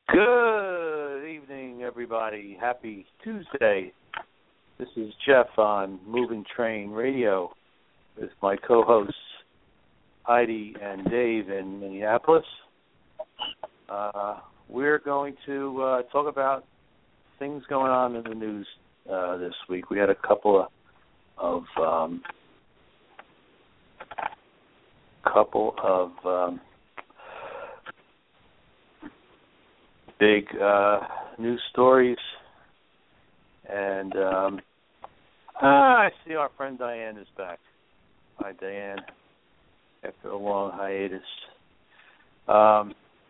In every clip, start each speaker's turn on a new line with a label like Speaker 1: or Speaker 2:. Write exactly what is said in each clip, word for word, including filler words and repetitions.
Speaker 1: Good evening, everybody. Happy Tuesday. This is Jeff on Moving Train Radio with my co-hosts Heidi and Dave in Minneapolis. Uh, we're going to uh, talk about things going on in the news uh, this week. We had a couple of, of um, couple of um, big uh, news stories, and um, ah, I see our friend Diane is back. Hi, Diane, after a long hiatus. Um,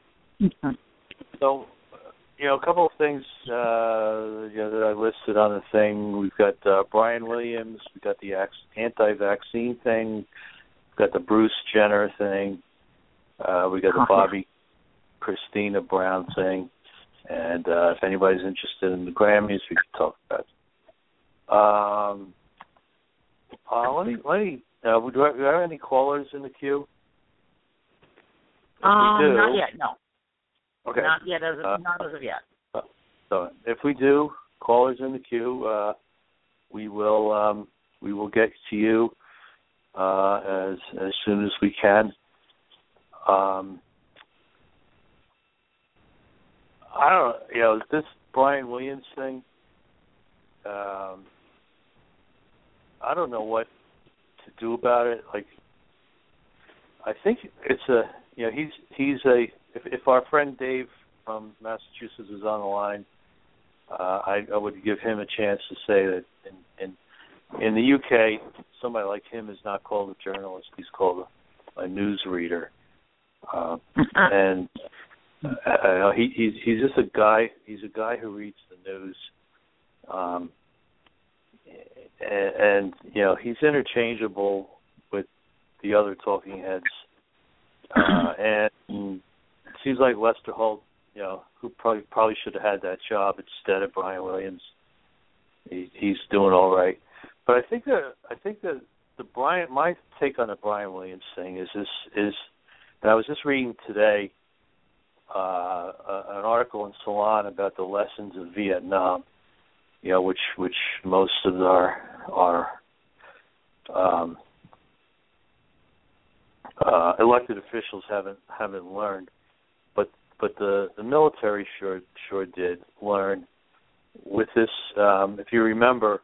Speaker 1: so, you know, a couple of things uh, you know, that I listed on the thing. We've got uh, Brian Williams. We've got the anti-vaccine thing. We've got the Bruce Jenner thing. Uh, we got the Bobby Christina Brown thing. And uh, if anybody's interested in the Grammys, we can talk about it. Um, uh, let me, let me, uh, do, I, do I have any callers in the queue? If
Speaker 2: um,
Speaker 1: we do,
Speaker 2: not yet, no.
Speaker 1: Okay.
Speaker 2: Not yet, as of,
Speaker 1: uh,
Speaker 2: not as of yet.
Speaker 1: So if we do, callers in the queue, uh, we will um, we will get to you uh, as as soon as we can. Um, I don't know, you know, this Brian Williams thing, um, I don't know what to do about it. Like, I think it's a, you know, he's, he's a, if, if our friend Dave from Massachusetts is on the line, uh, I, I would give him a chance to say that in, in, in the U K, somebody like him is not called a journalist, he's called a, a newsreader. Uh, and... Uh, he, he's he's just a guy. He's a guy who reads the news, um, and, and you know he's interchangeable with the other talking heads. Uh, and it seems like Lester Holt, you know, who probably probably should have had that job instead of Brian Williams. He, he's doing all right, but I think that I think that the Brian, my take on the Brian Williams thing is this is, and I was just reading today. Uh, an article in Salon about the lessons of Vietnam, you know, which which most of our our um, uh, elected officials haven't haven't learned, but but the, the military sure sure did learn. With this, um, if you remember,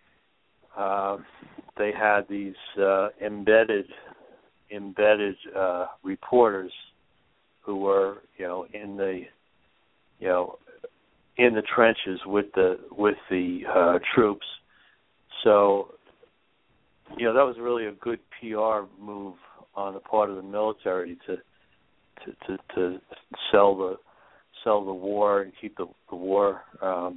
Speaker 1: uh, they had these uh, embedded embedded uh, reporters who were, you know, in the, you know, in the trenches with the with the uh, troops. So, you know, that was really a good P R move on the part of the military to to to, to sell the sell the war and keep the, the war um,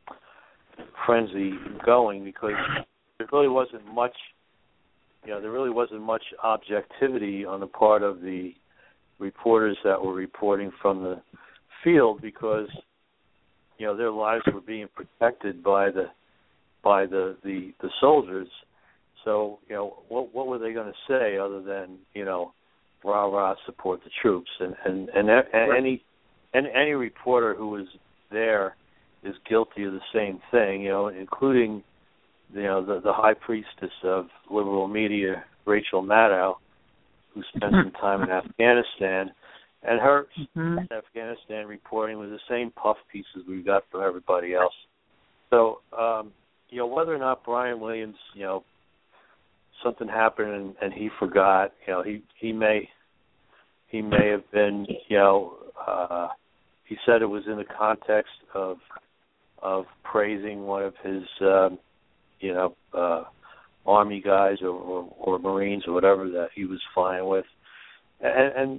Speaker 1: frenzy going, because there really wasn't much, you know, there really wasn't much objectivity on the part of the reporters that were reporting from the field, because you know their lives were being protected by the by the the, the soldiers. So you know what what were they going to say other than you know rah rah support the troops, and and and, and any and any reporter who was there is guilty of the same thing, you know, including you know the the high priestess of liberal media, Rachel Maddow, who spent some time in Afghanistan, and her mm-hmm. Afghanistan reporting was the same puff pieces we got from everybody else. So, um, you know, whether or not Brian Williams, you know, something happened and, and he forgot, you know, he, he may he may have been, you know, uh, he said it was in the context of of praising one of his, um, you know, uh, Army guys or, or, or Marines or whatever that he was flying with. And, and,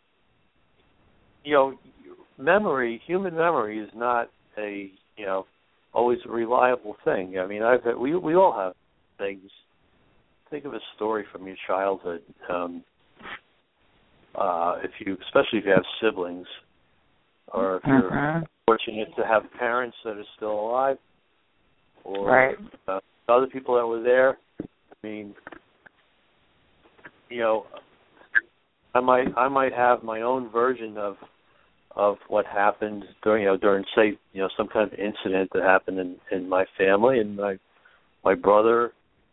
Speaker 1: you know, memory, human memory is not a, you know, always a reliable thing. I mean, I've had, we we all have things. Think of a story from your childhood. Um, uh, if you, especially if you have siblings, or if you're uh-huh. fortunate to have parents that are still alive, or
Speaker 2: right.
Speaker 1: uh, other people that were there. I mean, you know, I might I might have my own version of of what happened during, you know, during say, you know, some kind of incident that happened in, in my family, and my my brother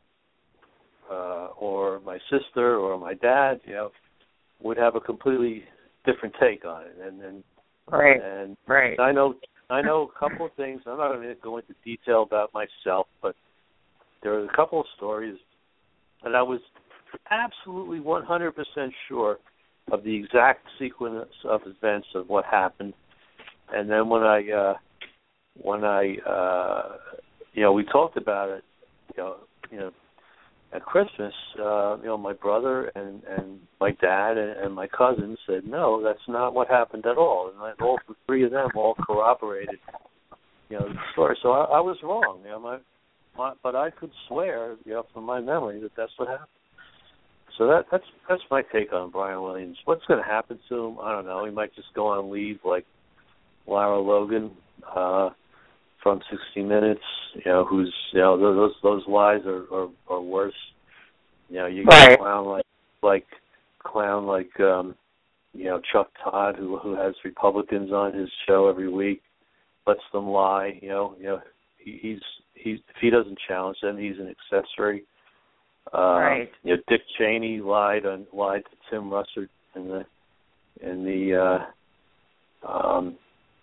Speaker 1: uh, or my sister or my dad, you know, would have a completely different take on it. And and
Speaker 2: right,
Speaker 1: and
Speaker 2: right.
Speaker 1: I know I know a couple of things. I'm not going to go into detail about myself, but there are a couple of stories that I was absolutely one hundred percent sure of the exact sequence of events of what happened. And then when I, uh, when I, uh, you know, we talked about it, you know, you know, at Christmas, uh, you know, my brother and, and my dad and, and my cousin said, no, that's not what happened at all. And I, all the three of them all corroborated, you know, the story. So I, I was wrong, you know, my, my, but I could swear, you know, from my memory that that's what happened. So that, that's that's my take on Brian Williams. What's going to happen to him? I don't know. He might just go on leave like Lara Logan uh, from sixty minutes. You know, who's you know those those lies are, are, are worse. You know, you
Speaker 2: right.
Speaker 1: get clown like like clown like um, you know Chuck Todd, who who has Republicans on his show every week, lets them lie. You know, you know he, he's he's if he doesn't challenge them, he's an accessory. Uh,
Speaker 2: right.
Speaker 1: You know, Dick Cheney lied on lied to Tim Russert in the in the uh, um,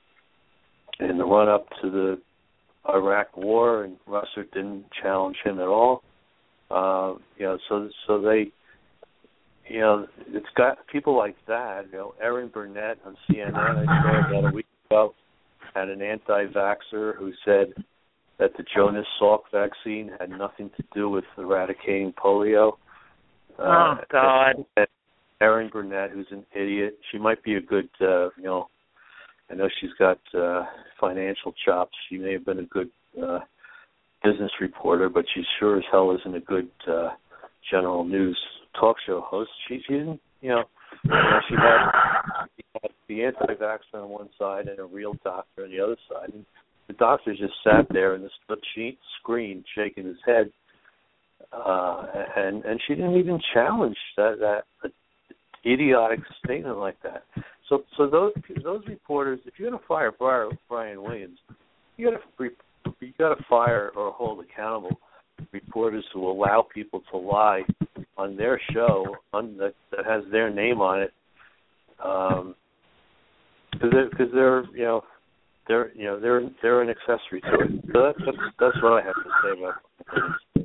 Speaker 1: in the run up to the Iraq War, and Russert didn't challenge him at all. Uh, you know, so so they, you know, it's got people like that. You know, Erin Burnett on C N N, I saw about a week ago, had an anti-vaxxer who said that the Jonas Salk vaccine had nothing to do with eradicating polio.
Speaker 2: Oh,
Speaker 1: uh,
Speaker 2: God.
Speaker 1: Erin Burnett, who's an idiot. She might be a good, uh, you know, I know she's got uh, financial chops. She may have been a good uh, business reporter, but she sure as hell isn't a good uh, general news talk show host. She, she didn't, you know, you know she, had, she had the anti-vaxxer on one side and a real doctor on the other side. And the doctor just sat there in the split sheet screen, shaking his head, uh, and and she didn't even challenge that that idiotic statement like that. So so those those reporters, if you're going to fire Brian Williams, you got to you got to fire or hold accountable reporters who allow people to lie on their show on, that that has their name on it, um, because they're, cause they're you know. They're, you know, they're they're an accessory to it. So that's that's, that's what I have to say about it.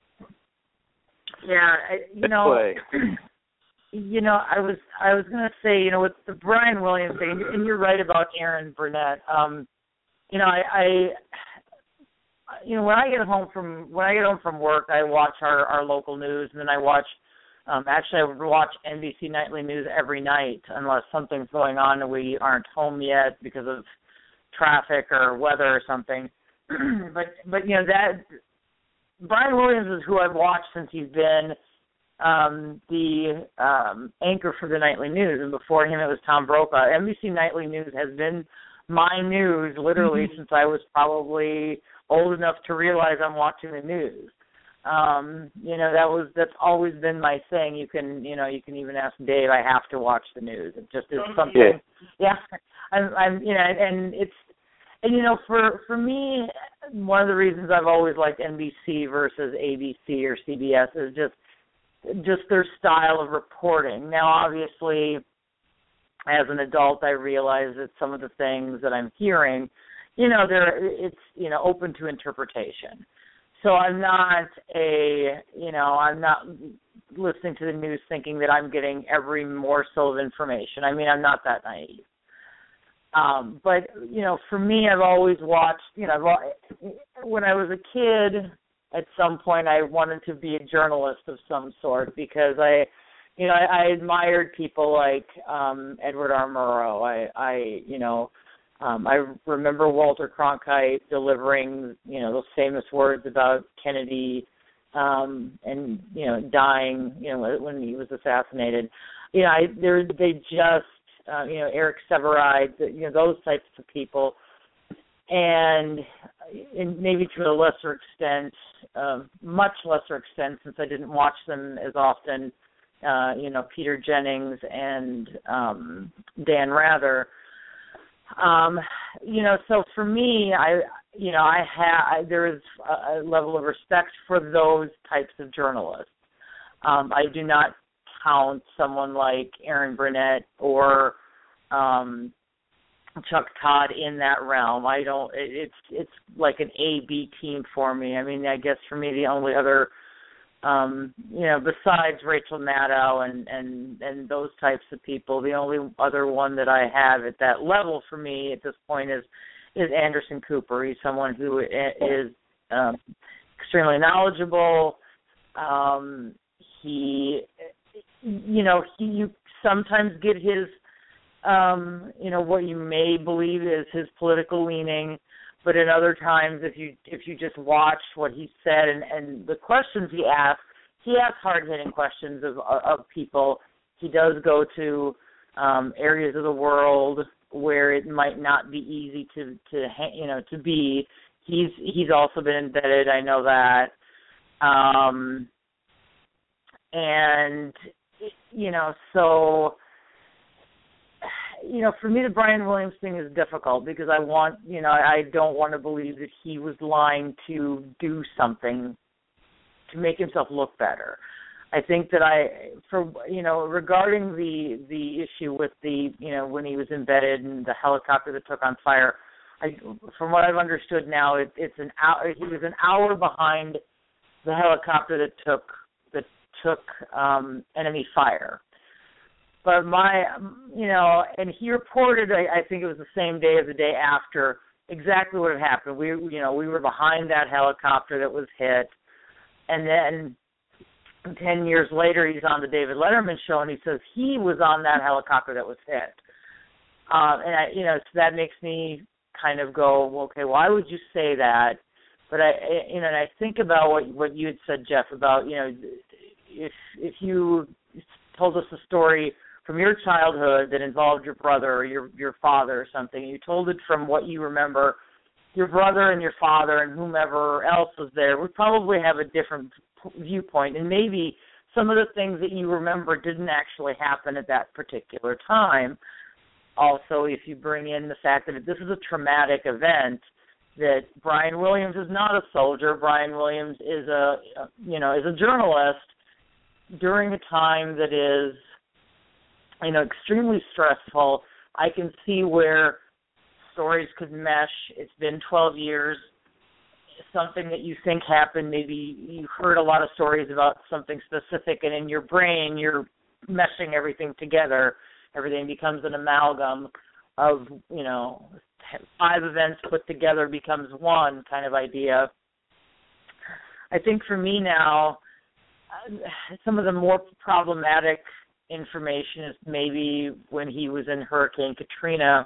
Speaker 2: Yeah, I, you know, you know, I was I was gonna say, you know, with the Brian Williams thing, and you're right about Erin Burnett. Um, you know, I, I, you know, when I get home from when I get home from work, I watch our, our local news, and then I watch. Um, actually, I watch N B C Nightly News every night, unless something's going on and we aren't home yet because of traffic or weather or something. but but you know that Brian Williams is who I've watched since he's been um, the um, anchor for the Nightly News, and before him it was Tom Brokaw. N B C Nightly News has been my news literally mm-hmm. since I was probably old enough to realize I'm watching the news. Um, you know, that was that's always been my thing. You can you know you can even ask Dave. I have to watch the news. It just is something. Yeah, yeah I'm, I'm you know, and it's and you know for for me, one of the reasons I've always liked N B C versus A B C or C B S is just just their style of reporting. Now, obviously, as an adult, I realize that some of the things that I'm hearing, you know, they're it's you know open to interpretation. So I'm not a, you know, I'm not listening to the news thinking that I'm getting every morsel of information. I mean, I'm not that naive. Um, but, you know, for me, I've always watched, you know, when I was a kid, at some point I wanted to be a journalist of some sort because I, you know, I, I admired people like um, Edward R. Murrow. I, I, you know, Um, I remember Walter Cronkite delivering, you know, those famous words about Kennedy um, and, you know, dying, you know, when he was assassinated. You know, I, they're, they just, uh, you know, Eric Sevareid, you know, those types of people. And, and maybe to a lesser extent, uh, much lesser extent, since I didn't watch them as often, uh, you know, Peter Jennings and um, Dan Rather. Um, you know, so for me, I, you know, I have, there is a, a level of respect for those types of journalists. Um, I do not count someone like Erin Burnett or um, Chuck Todd in that realm. I don't, it, it's, it's like an A B team for me. I mean, I guess for me, the only other, Um, you know, besides Rachel Maddow and, and, and those types of people, the only other one that I have at that level for me at this point is is Anderson Cooper. He's someone who is um, extremely knowledgeable. Um, he, you know, he, you sometimes get his, um, you know, what you may believe is his political leaning. But at other times, if you if you just watch what he said and, and the questions he asks, he asks hard-hitting questions of of people. He does go to um, areas of the world where it might not be easy to to you know to be. He's he's also been embedded. I know that, um, and you know so. You know, for me, the Brian Williams thing is difficult because I want, you know, I don't want to believe that he was lying to do something to make himself look better. I think that I, for, you know, regarding the the issue with the, you know, when he was embedded in the helicopter that took on fire, I, from what I've understood now, it, it's an hour, he was an hour behind the helicopter that took, that took um, enemy fire. But my, you know, and he reported, I, I think it was the same day or the day after, exactly what had happened. We, you know, we were behind that helicopter that was hit. And then ten years later, he's on the David Letterman show, and he says he was on that helicopter that was hit. Um, and, I, you know, so that makes me kind of go, well, okay, why would you say that? But, I, you know, and I think about what what you had said, Jeff, about, you know, if if you told us a story from your childhood that involved your brother or your your father or something, you told it from what you remember, your brother and your father and whomever else was there would probably have a different viewpoint, and maybe some of the things that you remember didn't actually happen at that particular time. Also, if you bring in the fact that this is a traumatic event, that Brian Williams is not a soldier, Brian Williams is a, you know, is a journalist during a time that is, you know, extremely stressful. I can see where stories could mesh. It's been twelve years. Something that you think happened, maybe you heard a lot of stories about something specific, and in your brain you're meshing everything together. Everything becomes an amalgam of, you know, five events put together becomes one kind of idea. I think for me now, some of the more problematic information is maybe when he was in Hurricane Katrina,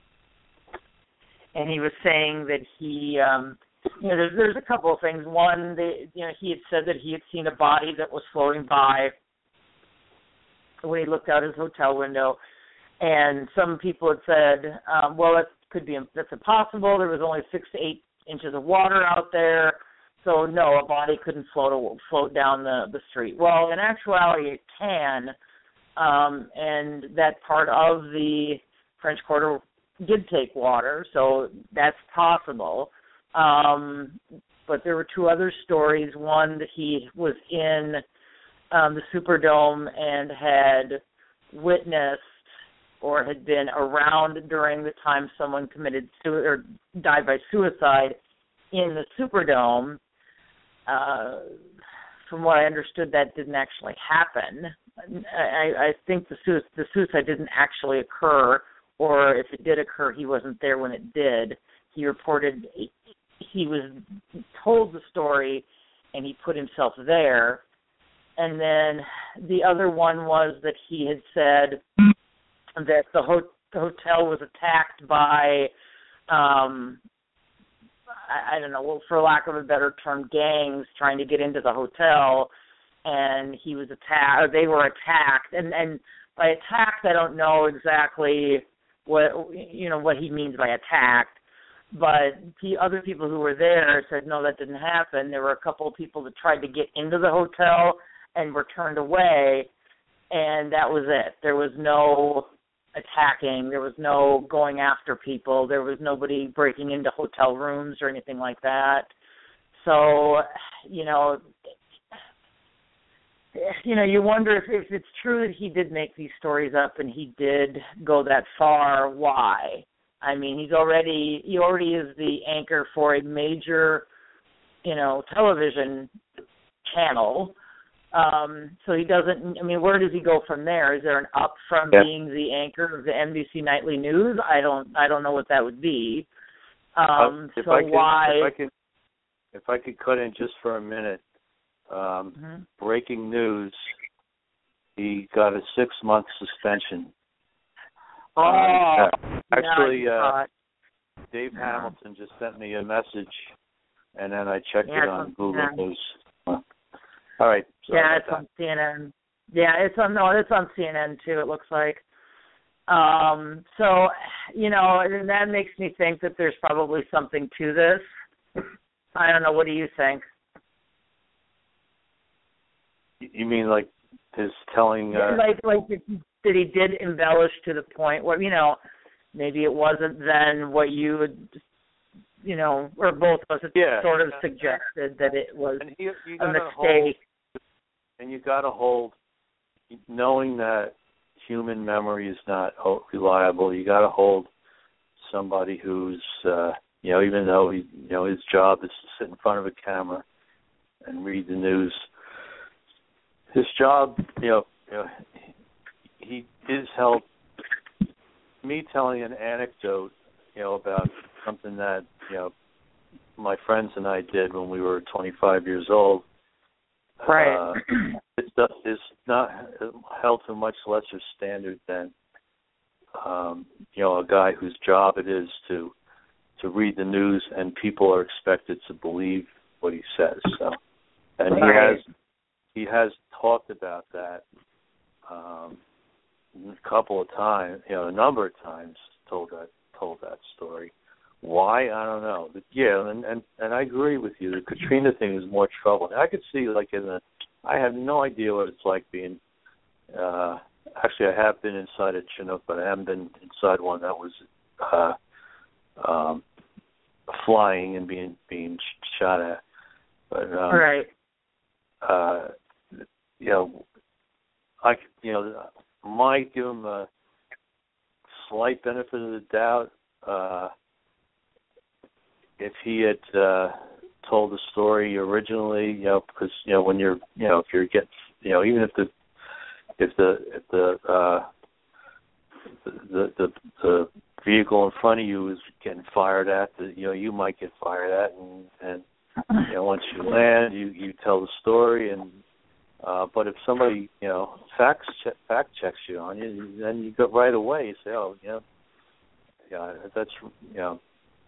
Speaker 2: and he was saying that he, um, you know, there's, there's a couple of things. One, they, you know, he had said that he had seen a body that was floating by when he looked out his hotel window, and some people had said, um, well, that could be, that's impossible. There was only six to eight inches of water out there, so no, a body couldn't float float down the, the street. Well, in actuality, it can. Um, and that part of the French Quarter did take water, so that's possible. Um, but there were two other stories. One, that he was in um, the Superdome and had witnessed or had been around during the time someone committed su- or died by suicide in the Superdome. Uh, from what I understood, that didn't actually happen. I, I think the, sui- the suicide didn't actually occur, or if it did occur, he wasn't there when it did. He reported he was told the story, and he put himself there. And then the other one was that he had said that the, ho- the hotel was attacked by, um, I, I don't know, well, for lack of a better term, gangs trying to get into the hotel, and he was attacked, or they were attacked. And, and by attacked, I don't know exactly what, you know, what he means by attacked, but the other people who were there said, no, that didn't happen. There were a couple of people that tried to get into the hotel and were turned away, and that was it. There was no attacking. There was no going after people. There was nobody breaking into hotel rooms or anything like that. So, you know, you know, you wonder if, if it's true that he did make these stories up and he did go that far. Why? I mean, he's already he already is the anchor for a major, you know, television channel. Um, so he doesn't, I mean, where does he go from there? Is there an up from yeah. being the anchor of the N B C Nightly News? I don't, I don't know what that would be. Um,
Speaker 1: uh, if
Speaker 2: so
Speaker 1: I could,
Speaker 2: why?
Speaker 1: If I could, if I could cut in just for a minute, um, mm-hmm. breaking news, he got a six-month suspension.
Speaker 2: Oh,
Speaker 1: uh, actually,
Speaker 2: yeah,
Speaker 1: uh, Dave yeah. Hamilton just sent me a message, and then I checked
Speaker 2: yeah,
Speaker 1: it on Google
Speaker 2: yeah.
Speaker 1: News. All right.
Speaker 2: Yeah, it's on C N N. Yeah, it's on no, it's on C N N too. It looks like. Um, so, you know, and that makes me think that there's probably something to this. I don't know. What do you think?
Speaker 1: You mean like his telling? Uh...
Speaker 2: Like, like that he did embellish to the point where, you know, maybe it wasn't then what you would. You know, or both of us
Speaker 1: yeah.
Speaker 2: sort of suggested that it was
Speaker 1: and he, you
Speaker 2: a mistake.
Speaker 1: Hold, and you got to hold, knowing that human memory is not reliable. You got to hold somebody who's, uh, you know, even though he, you know, his job is to sit in front of a camera and read the news. His job, you know, you know he is held. Me telling an anecdote, you know, about something that, you know, my friends and I did when we were twenty-five years old.
Speaker 2: Right.
Speaker 1: Uh, it's, it's not held to a much lesser standard than, um, you know, a guy whose job it is to to read the news and people are expected to believe what he says. So, and
Speaker 2: right.
Speaker 1: he has he has talked about that um, a couple of times, you know, a number of times. Told that told that story. Why? I don't know. But yeah, and, and and I agree with you. The Katrina thing is more trouble. I could see, like, in the, I have no idea what it's like being, uh, actually I have been inside a Chinook, but I haven't been inside one that was uh, um, flying and being being shot at. But, um,
Speaker 2: right.
Speaker 1: Uh, you know, I, you know, might give him a slight benefit of the doubt, uh, if he had uh, told the story originally, you know, because, you know, when you're, you know, if you're getting, you know, even if the, if the, if the, uh, the, the, the vehicle in front of you is getting fired at, the, you know, you might get fired at, and, and you know, once you land, you, you tell the story, and, uh, but if somebody, you know, fact check, fact checks you on you, then you go right away. You say, oh, you know, yeah, that's, you know,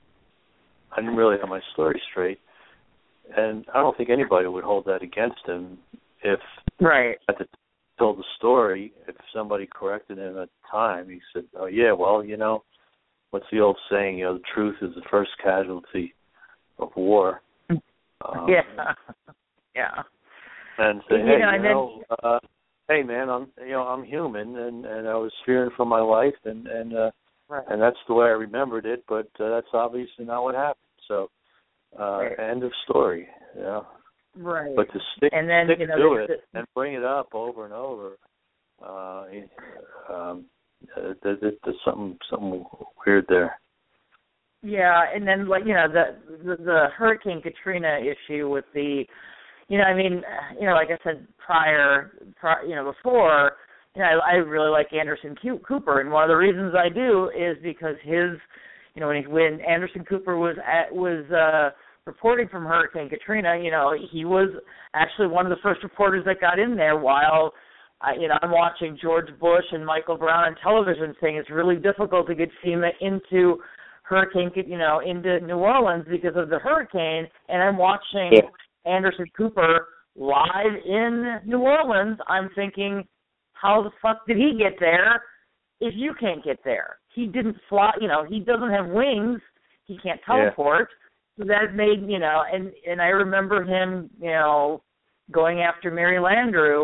Speaker 1: I didn't really have my story straight, and I don't think anybody would hold that against him if,
Speaker 2: right,
Speaker 1: at the told the story, if somebody corrected him at the time, he said, "Oh yeah, well, you know, what's the old saying? You know, the truth is the first casualty of war." Um,
Speaker 2: yeah, yeah.
Speaker 1: And say, hey,
Speaker 2: you know,
Speaker 1: you know uh, hey man, I'm, you know, I'm human, and, and I was fearing for my life, and and. Uh,
Speaker 2: Right.
Speaker 1: And that's the way I remembered it, but uh, that's obviously not what happened. So, uh,
Speaker 2: right.
Speaker 1: end of story. You know?
Speaker 2: Right.
Speaker 1: But to stick,
Speaker 2: and then,
Speaker 1: stick
Speaker 2: you know,
Speaker 1: to it
Speaker 2: the,
Speaker 1: and bring it up over and over, uh, um, uh, there's, there's something something weird there.
Speaker 2: Yeah, and then, like, you know, the, the the Hurricane Katrina issue with the, you know, I mean, you know, like I said prior, prior you know, before. You know, I, I really like Anderson Cooper, and one of the reasons I do is because his, you know, when, he, when Anderson Cooper was at, was uh, reporting from Hurricane Katrina, you know, he was actually one of the first reporters that got in there while, I, you know, I'm watching George Bush and Michael Brown on television saying it's really difficult to get FEMA into Hurricane, you know, into New Orleans because of the hurricane, and I'm watching yeah. Anderson Cooper live in New Orleans. I'm thinking, how the fuck did he get there if you can't get there? He didn't fly, you know, he doesn't have wings. He can't teleport. Yeah. So that made, you know, and, and I remember him, you know, going after Mary Landrieu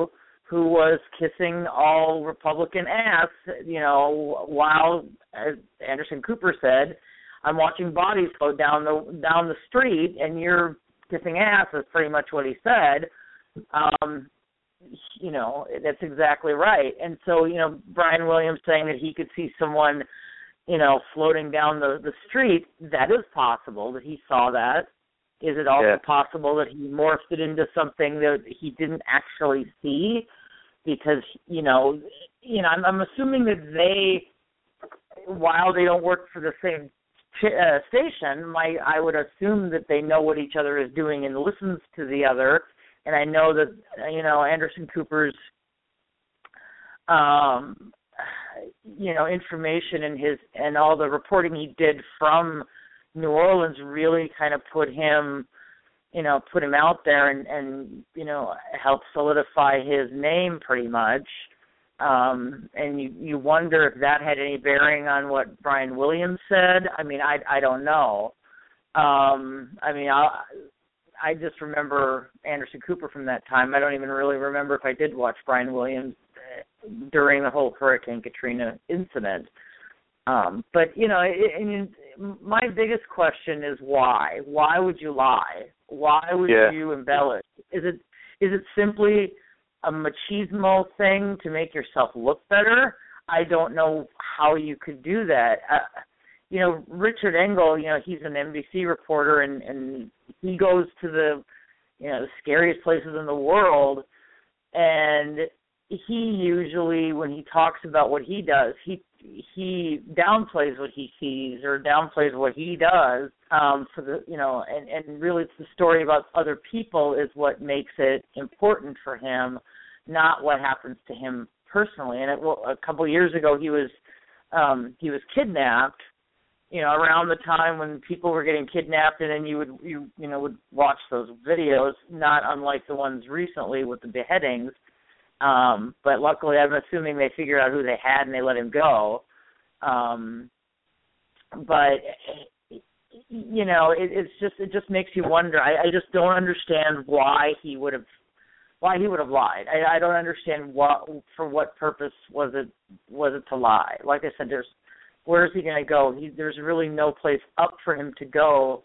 Speaker 2: who was kissing all Republican ass, you know, while, as Anderson Cooper said, I'm watching bodies float down the down the street, and you're kissing ass is pretty much what he said. Um, you know, that's exactly right. And so, you know, Brian Williams saying that he could see someone, you know, floating down the, the street, that is possible that he saw that. Is it also
Speaker 1: yeah. possible
Speaker 2: that he morphed it into something that he didn't actually see? Because, you know, you know, I'm, I'm assuming that they, while they don't work for the same uh, station, my I would assume that they know what each other is doing and listens to the other. And I know that, you know, Anderson Cooper's, um, you know, information and his and all the reporting he did from New Orleans really kind of put him, you know, put him out there and, and you know, helped solidify his name pretty much. Um, and you, you wonder if that had any bearing on what Brian Williams said. I mean, I, I don't know. Um, I mean, I I just remember Anderson Cooper from that time. I don't even really remember if I did watch Brian Williams during the whole Hurricane Katrina incident. Um, but, you know, it, it, my biggest question is why? Why would you lie? Why would
Speaker 1: yeah.
Speaker 2: you embellish? Is it is it simply a machismo thing to make yourself look better? I don't know how you could do that. Uh, you know, Richard Engel, you know, he's an N B C reporter, and, and he goes to the, you know, the scariest places in the world, and he usually, when he talks about what he does, he he downplays what he sees or downplays what he does. Um, for the, you know, and, and really, it's the story about other people is what makes it important for him, not what happens to him personally. And it, well, a couple of years ago, he was um, he was kidnapped. You know, around the time when people were getting kidnapped, and then you would you you know would watch those videos, not unlike the ones recently with the beheadings. Um, but luckily, I'm assuming they figured out who they had and they let him go. Um, but you know, it, it's just it just makes you wonder. I, I just don't understand why he would have why he would have lied. I, I don't understand what for what purpose was it was it to lie. Like I said, there's where is he going to go? He, there's really no place up for him to go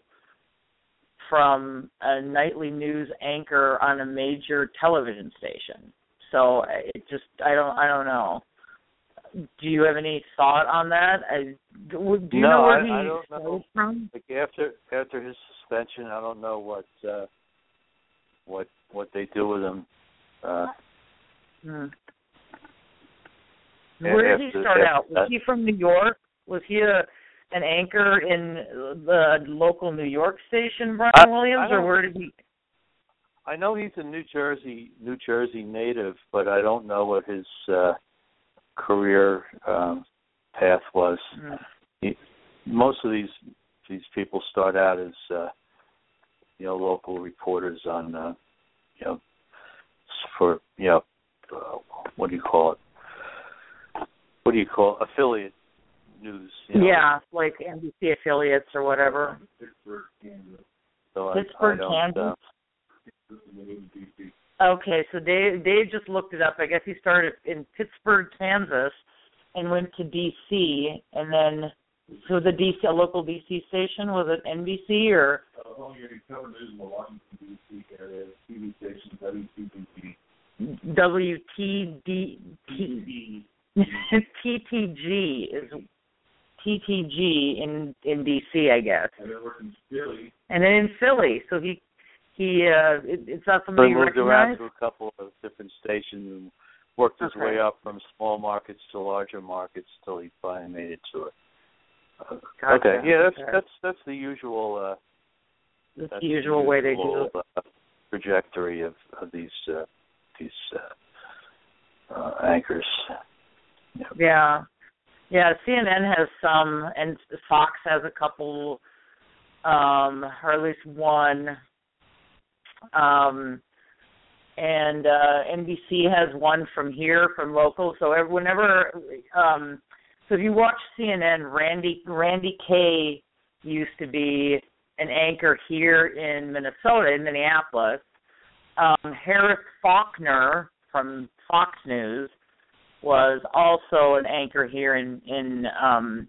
Speaker 2: from a nightly news anchor on a major television station. So it just, I don't, I don't know. Do you have any thought on that? I, do you
Speaker 1: no,
Speaker 2: know where
Speaker 1: I,
Speaker 2: he
Speaker 1: I don't know.
Speaker 2: from?
Speaker 1: Like after after his suspension, I don't know what uh, what what they do with him. Uh,
Speaker 2: hmm. Where did he start out? Was he from New York? Was he a, an anchor in the local New York station, Brian
Speaker 1: I,
Speaker 2: Williams,
Speaker 1: I
Speaker 2: or where did he?
Speaker 1: I know he's a New Jersey New Jersey native, but I don't know what his uh, career um, path was. Mm. He, most of these these people start out as uh, you know local reporters on uh, you know for you know uh, what do you call it? What do you call it? Affiliate news? You know?
Speaker 2: Yeah, like N B C affiliates or whatever.
Speaker 1: Pittsburgh, Kansas. So
Speaker 2: Pittsburgh,
Speaker 1: I, I
Speaker 2: Kansas. Uh, Okay, so Dave, Dave just looked it up. I guess he started in Pittsburgh, Kansas, and went to D C, and then so the D C, a local D C station, was it N B C or?
Speaker 3: Oh, yeah, he covered news in the Washington D C area, T V station W T D G.
Speaker 2: W T D T T T G is T T G in in D C, I guess.
Speaker 3: And then worked in Philly.
Speaker 2: And then in Philly, so he he uh, it, it's not something
Speaker 1: so he
Speaker 2: you
Speaker 1: moved
Speaker 2: recognize?
Speaker 1: around to a couple of different stations and worked his
Speaker 2: okay.
Speaker 1: way up from small markets to larger markets till he finally made it to it. Uh,
Speaker 2: gotcha.
Speaker 1: Okay, yeah, that's
Speaker 2: okay.
Speaker 1: that's that's the usual. Uh,
Speaker 2: that's,
Speaker 1: that's
Speaker 2: the usual way they do it.
Speaker 1: Uh, trajectory of, of these uh, these uh, uh, anchors. Yeah.
Speaker 2: yeah, yeah. C N N has some, and Fox has a couple, um, or at least one. Um, and uh, N B C has one from here, from local. So every, whenever, um, so if you watch C N N, Randy Randy Kay used to be an anchor here in Minnesota, in Minneapolis. Um, Harris Faulkner from Fox News, was also an anchor here in in um,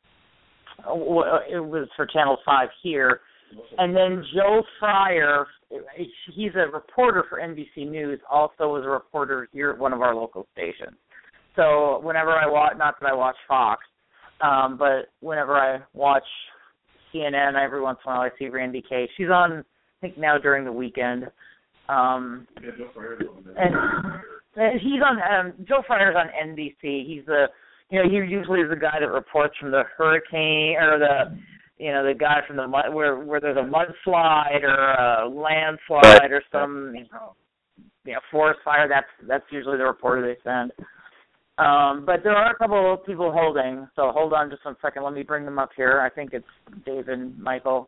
Speaker 2: it was for Channel five here, and then Joe Fryer, he's a reporter for N B C News, also was a reporter here at one of our local stations. So whenever I watch, not that I watch Fox, um, but whenever I watch C N N, every once in a while I see Randy Kay. She's on, I think now during the weekend. Um,
Speaker 3: Yeah, Joe Fryer's on there.
Speaker 2: and, and he's on, um, Joe Fryer's on N B C. He's the, you know, he usually is the guy that reports from the hurricane, or the, you know, the guy from the mud, where where there's a mudslide or a landslide or some, you know, you know, forest fire. That's that's usually the reporter they send. Um, but there are a couple of people holding, so hold on just one second. Let me bring them up here. I think it's Dave and Michael.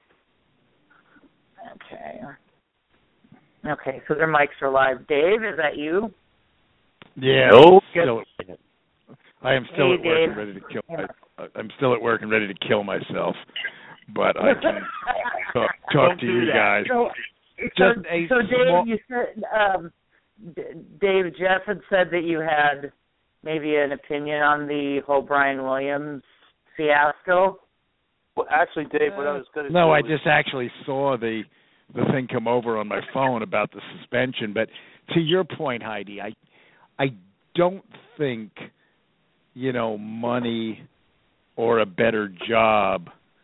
Speaker 2: Okay. Okay, so their mics are live. Dave, is that you?
Speaker 4: Yeah.
Speaker 1: Nope.
Speaker 4: Still at, I am still
Speaker 2: Hey,
Speaker 4: at work
Speaker 2: Dave.
Speaker 4: and ready to kill. My, I'm still at work and ready to kill myself, but I can talk, talk to you guys.
Speaker 2: So,
Speaker 4: Just
Speaker 2: so,
Speaker 4: a
Speaker 2: so Dave,
Speaker 4: small-
Speaker 2: you said, um, D- Dave, Jeff had said that you had maybe an opinion on the whole Brian Williams fiasco.
Speaker 1: Well, actually, Dave, what I was going to
Speaker 4: No,
Speaker 1: do
Speaker 4: I
Speaker 1: was,
Speaker 4: just actually saw the the thing come over on my phone about the suspension. But to your point, Heidi, I I don't think, you know, money or a better job,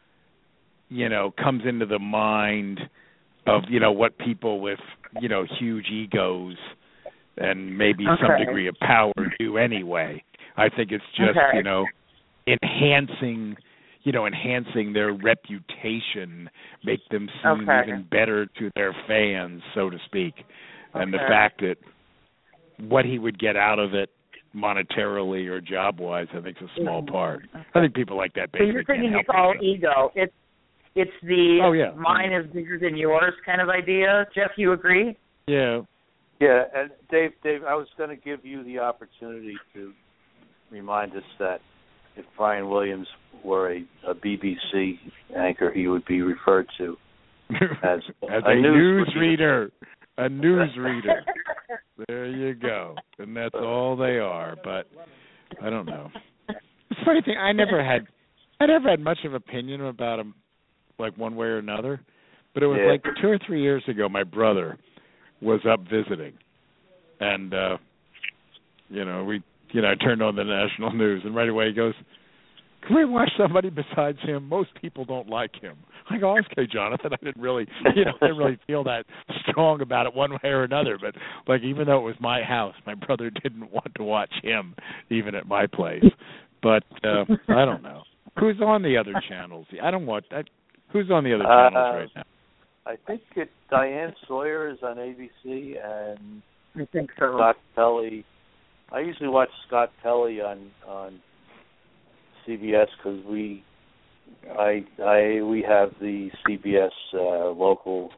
Speaker 4: you know, comes into the mind of, you know, what people with, you know, huge egos and maybe some
Speaker 2: Okay.
Speaker 4: degree of power do anyway. I think it's just,
Speaker 2: Okay.
Speaker 4: you know, enhancing, you know, enhancing their reputation, make them seem
Speaker 2: Okay.
Speaker 4: even better to their fans, so to speak. And the
Speaker 2: Okay.
Speaker 4: fact that what he would get out of it monetarily or job-wise, I think is a small part. I think people like that
Speaker 2: So
Speaker 4: basically
Speaker 2: you're
Speaker 4: can't
Speaker 2: thinking
Speaker 4: help
Speaker 2: it's all
Speaker 4: themselves.
Speaker 2: ego. It's it's the
Speaker 4: Oh, yeah.
Speaker 2: mine is bigger than yours kind of idea. Jeff, you agree?
Speaker 4: Yeah.
Speaker 1: yeah, and Dave, Dave, I was going to give you the opportunity to remind us that if Brian Williams were a, a B B C anchor, he would be referred to as,
Speaker 4: As
Speaker 1: a,
Speaker 4: a
Speaker 1: news
Speaker 4: newsreader. A newsreader. There you go. And that's all they are. But I don't know. It's a funny thing. I never had, I never had much of an opinion about him, like one way or another. But it was
Speaker 1: Yeah.
Speaker 4: like two or three years ago. My brother was up visiting, and uh, you know, we, you know, I turned on the national news, and right away he goes, "Can we watch somebody besides him? Most people don't like him." I go, "Okay, Jonathan." I didn't really, you know, I didn't really feel that strong about it one way or another. But like, even though it was my house, my brother didn't want to watch him, even at my place. But uh, I don't know who's on the other channels. I don't watch that. Who's on the other channels
Speaker 1: Uh,
Speaker 4: right now?
Speaker 1: I think it, Diane Sawyer is on A B C, and
Speaker 2: I think so.
Speaker 1: Scott Pelley. I usually watch Scott Pelley on on C B S because we, I, I, we have the C B S uh, local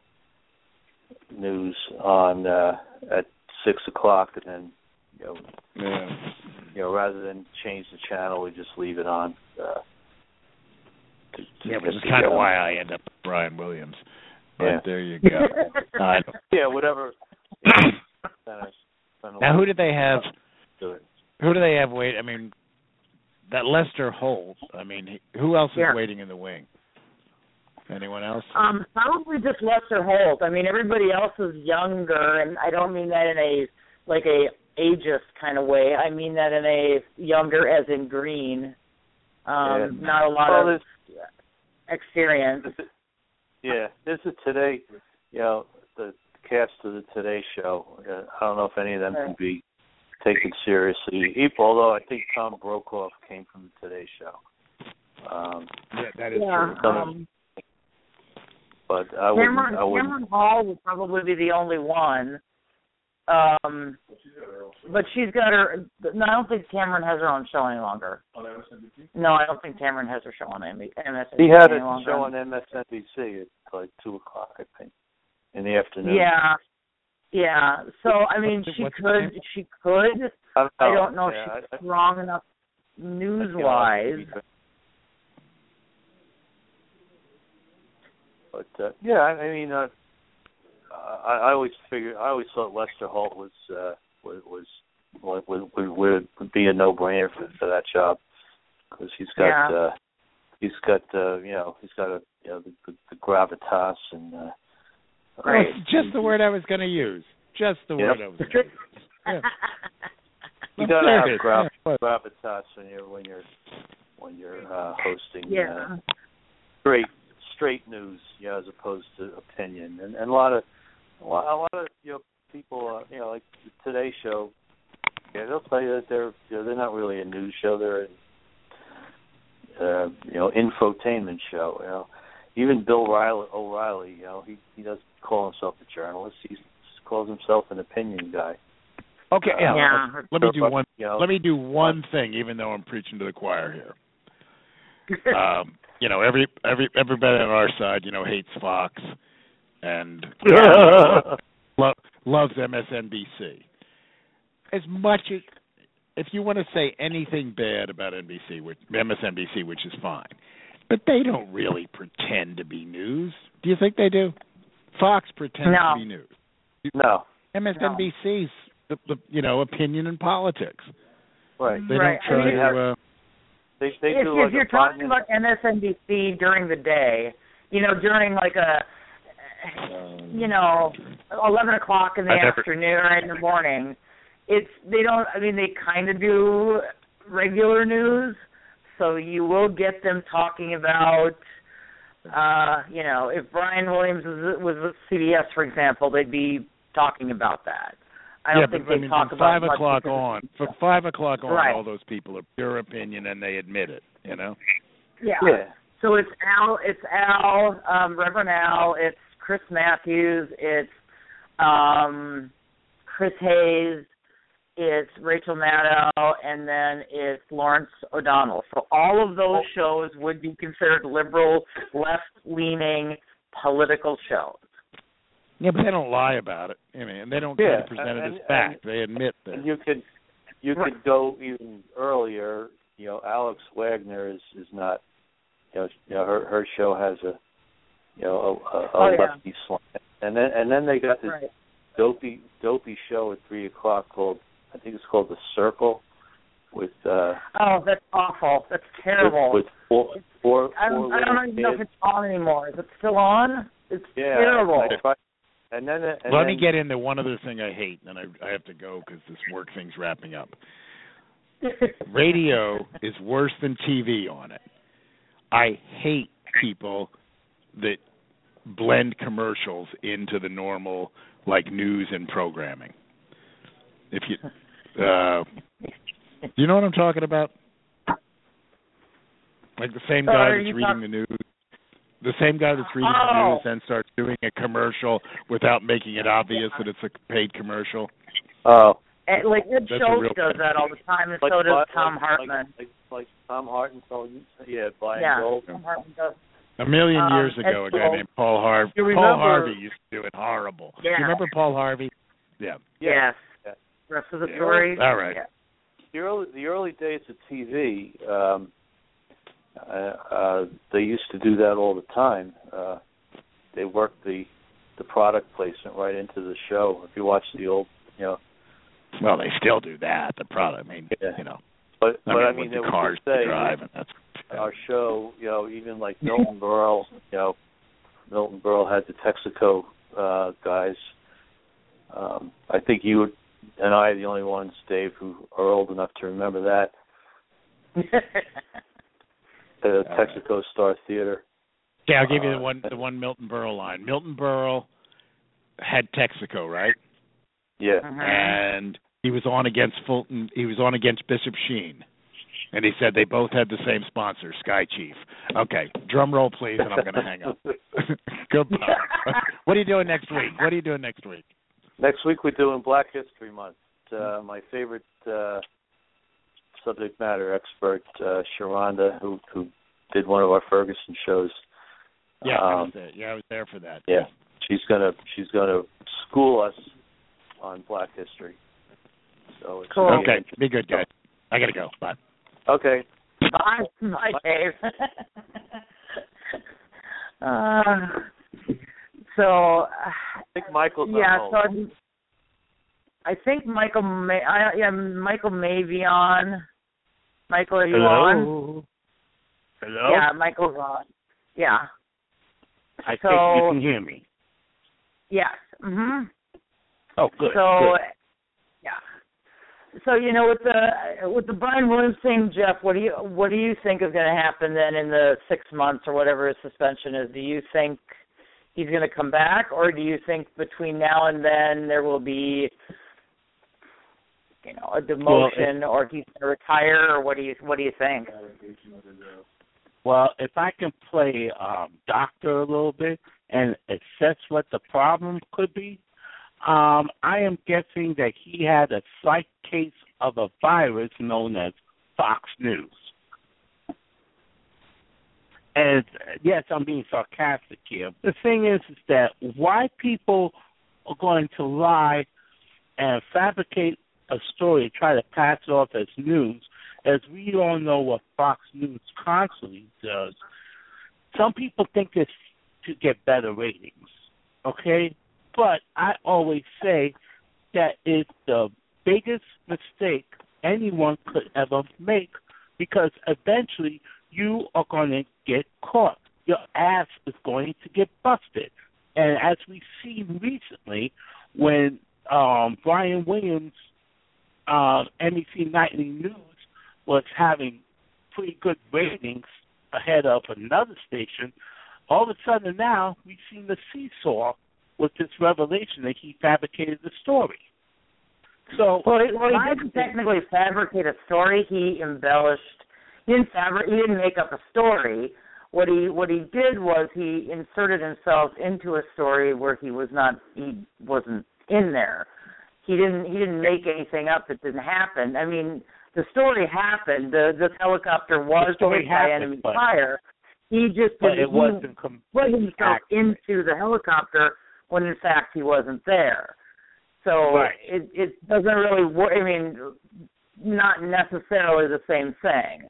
Speaker 1: news on uh, at six o'clock, and then you know,
Speaker 4: Yeah.
Speaker 1: you know, rather than change the channel, we just leave it on. Uh, to, to
Speaker 4: Yeah, which
Speaker 1: get
Speaker 4: is
Speaker 1: the,
Speaker 4: kind of
Speaker 1: uh,
Speaker 4: why I end up with Brian Williams. But
Speaker 1: Yeah.
Speaker 4: there you go. I don't-
Speaker 1: Yeah, whatever. Yeah, kinda spend a
Speaker 4: now,
Speaker 1: lot
Speaker 4: who did they have?
Speaker 1: to it.
Speaker 4: Who do they have wait? I mean, that Lester Holt. I mean, he- who else is
Speaker 2: Yeah.
Speaker 4: waiting in the wing? Anyone else?
Speaker 2: Um, probably just Lester Holt. I mean, everybody else is younger, and I don't mean that in a like a ageist kind of way. I mean that in a younger, as in green. Um,
Speaker 1: Yeah.
Speaker 2: Not a lot
Speaker 1: Well,
Speaker 2: of experience.
Speaker 1: Yeah, this is Today, you know, the cast of the Today Show. Uh, I don't know if any of them can be taken seriously, even, although I think Tom Brokaw came from the Today Show. Um,
Speaker 4: Yeah, that is
Speaker 2: Yeah.
Speaker 4: true.
Speaker 2: Um,
Speaker 1: but I wouldn't.
Speaker 2: Cameron,
Speaker 1: I wouldn't.
Speaker 2: Cameron Hall would probably be the only one. Um, but she's got her. No, I don't think Cameron has her own show any longer.
Speaker 3: On M S N B C?
Speaker 2: No, I don't think Cameron has her show on M S N B C
Speaker 1: He had
Speaker 2: any
Speaker 1: a
Speaker 2: longer.
Speaker 1: show on M S N B C at like two o'clock, I think, in the afternoon.
Speaker 2: Yeah, yeah. So I mean,
Speaker 4: What's-
Speaker 2: she
Speaker 4: what's the
Speaker 2: could.
Speaker 4: name?
Speaker 2: She could.
Speaker 1: I don't know,
Speaker 2: I don't know if
Speaker 1: yeah,
Speaker 2: she's
Speaker 1: I- I-
Speaker 2: strong enough news-wise.
Speaker 1: But uh, yeah, I, I mean, uh, I, I always figured, I always thought Lester Holt was uh, was was would, would, would be a no-brainer for, for that job because he's got
Speaker 2: yeah.
Speaker 1: uh, he's got uh, you know he's got a you know the, the, the gravitas and uh,
Speaker 2: right.
Speaker 4: That's just the word I was going to use. Just the
Speaker 1: Yep.
Speaker 4: word I was going to use. Yeah.
Speaker 1: You gotta have
Speaker 4: Perfect.
Speaker 1: grav-
Speaker 4: Yeah.
Speaker 1: gravitas when you're when you're when you're uh, hosting
Speaker 2: Yeah.
Speaker 1: uh, straight straight news, you know, as opposed to opinion, and, and a lot of a lot, a lot of you know people, uh, you know, like the Today Show, yeah, they'll tell you that they're you know, they're not really a news show, they're a uh, you know infotainment show. You know, even Bill Riley, O'Reilly, you know, he he doesn't call himself a journalist; he calls himself an opinion guy.
Speaker 4: Okay, yeah.
Speaker 2: Yeah.
Speaker 4: Let me do one.
Speaker 1: You know,
Speaker 4: Let me do one thing, even though I'm preaching to the choir here. Um, you know, every every everybody on our side, you know, hates Fox and lo- loves M S N B C. As much as, if you want to say anything bad about N B C, which M S N B C, which is fine, but they don't really pretend to be news. Do you think they do? Fox pretends
Speaker 2: No.
Speaker 4: to be news.
Speaker 1: no,
Speaker 4: M S N B C's the, the you know opinion and politics.
Speaker 1: right.
Speaker 4: They
Speaker 2: Right.
Speaker 4: don't try
Speaker 2: I mean,
Speaker 4: to. Uh,
Speaker 1: They they
Speaker 2: if,
Speaker 1: do
Speaker 2: if
Speaker 1: like
Speaker 2: you're
Speaker 1: a
Speaker 2: talking
Speaker 1: five
Speaker 2: about M S N B C during the day, you know, during like a, you know, eleven o'clock in the
Speaker 4: I never-
Speaker 2: afternoon or in the morning, it's they don't. I mean, they kind of do regular news, so you will get them talking about, uh, you know, if Brian Williams was, was with C B S, for example, they'd be talking about that. I don't
Speaker 4: yeah,
Speaker 2: think
Speaker 4: but I
Speaker 2: they
Speaker 4: mean,
Speaker 2: talk
Speaker 4: from
Speaker 2: about
Speaker 4: five
Speaker 2: much
Speaker 4: o'clock
Speaker 2: because-
Speaker 4: on, from five o'clock on,
Speaker 2: Right.
Speaker 4: all those people are pure opinion and they admit it. You know.
Speaker 2: Yeah.
Speaker 1: Yeah.
Speaker 2: So it's Al, it's Al, um, Reverend Al, it's Chris Matthews, it's um, Chris Hayes, it's Rachel Maddow, and then it's Lawrence O'Donnell. So all of those shows would be considered liberal, left-leaning political shows.
Speaker 4: Yeah, but they don't lie about it. I mean, and they don't try
Speaker 1: Yeah,
Speaker 4: to present
Speaker 1: and-
Speaker 4: it as fact. They admit that.
Speaker 1: And you could you
Speaker 2: Right.
Speaker 1: could go even earlier. You know, Alex Wagner is, is not. You know, you know her her show has a you know a, a, a
Speaker 2: Oh, yeah.
Speaker 1: lefty slant, and then and then they got this
Speaker 2: Right.
Speaker 1: dopey dopey show at three o'clock called I think it's called The Circle, with uh,
Speaker 2: Oh, that's awful. That's terrible.
Speaker 1: with, with four four,
Speaker 2: I
Speaker 1: four
Speaker 2: don't, I
Speaker 1: little
Speaker 2: don't even know if
Speaker 1: kids.
Speaker 2: it's on anymore. Is it still on? It's
Speaker 1: Yeah,
Speaker 2: terrible.
Speaker 1: I tried- and then and
Speaker 4: Let
Speaker 1: then,
Speaker 4: me get into one other thing I hate, and I, I have to go because this work thing's wrapping up. Radio is worse than T V on it. I hate people that blend commercials into the normal, like, news and programming. If you, uh, do you know what I'm talking about? Like the same guy
Speaker 2: Sorry,
Speaker 4: that's
Speaker 2: you
Speaker 4: reading
Speaker 2: talk-
Speaker 4: the news, the same guy that's reading
Speaker 2: Oh.
Speaker 4: the news then starts doing a commercial without making it obvious that it's a paid commercial.
Speaker 1: oh.
Speaker 2: And, like Ed
Speaker 4: That's a
Speaker 2: Schultz
Speaker 4: real-
Speaker 2: does that all the time, and
Speaker 1: Like,
Speaker 2: so does
Speaker 1: like,
Speaker 2: Tom
Speaker 1: like,
Speaker 2: Hartman.
Speaker 1: Like, like, like Tom Hartman told you, yeah, buying
Speaker 2: yeah,
Speaker 1: gold.
Speaker 2: Tom Hartman does.
Speaker 4: A million
Speaker 2: Um,
Speaker 4: years ago, a
Speaker 2: Ed
Speaker 4: guy
Speaker 2: Schultz.
Speaker 4: named Paul Harvey.
Speaker 1: You
Speaker 4: Paul
Speaker 1: remember-
Speaker 4: Harvey used to do it horrible.
Speaker 2: Yeah.
Speaker 4: You remember Paul Harvey? Yeah.
Speaker 2: Yes.
Speaker 1: Yeah.
Speaker 2: Rest of the
Speaker 4: Yeah.
Speaker 2: story.
Speaker 4: All right.
Speaker 2: Yeah.
Speaker 1: The early the early days of T V, um, uh, uh, they used to do that all the time. Uh, they worked the the product placement right into the show. If you watch the old, you know,
Speaker 4: Well, they still do that. The product. I mean,
Speaker 1: Yeah.
Speaker 4: you know.
Speaker 1: but
Speaker 4: I
Speaker 1: but
Speaker 4: mean,
Speaker 1: I mean,
Speaker 4: with
Speaker 1: they
Speaker 4: the
Speaker 1: would
Speaker 4: cars
Speaker 1: just say
Speaker 4: to drive, and that's.
Speaker 1: our show, you know, even like Milton Berle, you know, Milton Berle had the Texaco uh, guys. Um, I think you would, and I are the only ones, Dave, who are old enough to remember that. The
Speaker 4: All
Speaker 1: Texaco Star Theater.
Speaker 4: Yeah, I'll give you the
Speaker 1: Uh,
Speaker 4: one the one Milton Berle line. Milton Berle had Texaco, right?
Speaker 1: Yeah.
Speaker 2: Mhm.
Speaker 4: And he was on against Fulton. He was on against Bishop Sheen, and he said they both had the same sponsor, Sky Chief. Okay, drum roll, please, and I'm going to hang up. Goodbye. What are you doing next week? What are you doing next week?
Speaker 1: Next week we're doing Black History Month. Uh, my favorite uh, subject matter expert, uh, Sharonda, who who did one of our Ferguson shows.
Speaker 4: Yeah, I was
Speaker 1: Um,
Speaker 4: there. Yeah, I was there for that.
Speaker 1: Yeah, she's gonna she's gonna school us on Black history. So it's
Speaker 2: Cool.
Speaker 1: gonna be
Speaker 4: Okay, be good, guys. I got to go. Bye.
Speaker 1: Okay.
Speaker 2: Bye, bye, Dave. uh, so, uh,
Speaker 1: I think Michael's
Speaker 2: yeah,
Speaker 1: on
Speaker 2: so
Speaker 1: hold.
Speaker 2: I'm, I think Michael May. I, yeah, Michael may be on. Michael, are you
Speaker 5: Hello?
Speaker 2: on?
Speaker 5: Hello?
Speaker 2: Yeah, Michael's on. Yeah.
Speaker 5: I
Speaker 2: so,
Speaker 5: think you can hear me.
Speaker 2: Yes. Mhm.
Speaker 5: Oh, good.
Speaker 2: So,
Speaker 5: good.
Speaker 2: yeah. So you know, with the with the Brian Williams thing, Jeff, what do you what do you think is going to happen then in the six months or whatever his suspension is? Do you think he's going to come back, or do you think between now and then there will be, you know, a demotion, well, or he's going to retire, or what do you what do you think?
Speaker 5: Well, if I can play um, doctor a little bit and assess what the problem could be, um, I am guessing that he had a slight case of a virus known as Fox News. And yes, I'm being sarcastic here. The thing is, is that why people are going to lie and fabricate a story, try to pass it off as news, as we all know what Fox News constantly does. Some people think it's to get better ratings, okay? But I always say that it's the biggest mistake anyone could ever make, because eventually you are going to get caught. Your ass is going to get busted. And as we see recently, when um, Brian Williams, uh, N B C Nightly News, was having pretty good ratings ahead of another station, all of a sudden now we've seen the seesaw with this revelation that he fabricated the story. So,
Speaker 2: well, he, well, he didn't technically fabricate a story. He embellished. He didn't fabric. He didn't make up a story. What he what he did was he inserted himself into a story where he was not. He wasn't in there. He didn't. He didn't make anything up that didn't happen. I mean, the story happened. The the helicopter was hit by enemy fire. He just
Speaker 5: but
Speaker 2: didn't,
Speaker 5: it wasn't com-
Speaker 2: put himself into the helicopter when in fact he wasn't there. So
Speaker 5: right.
Speaker 2: it it doesn't really work. I mean, not necessarily the same thing.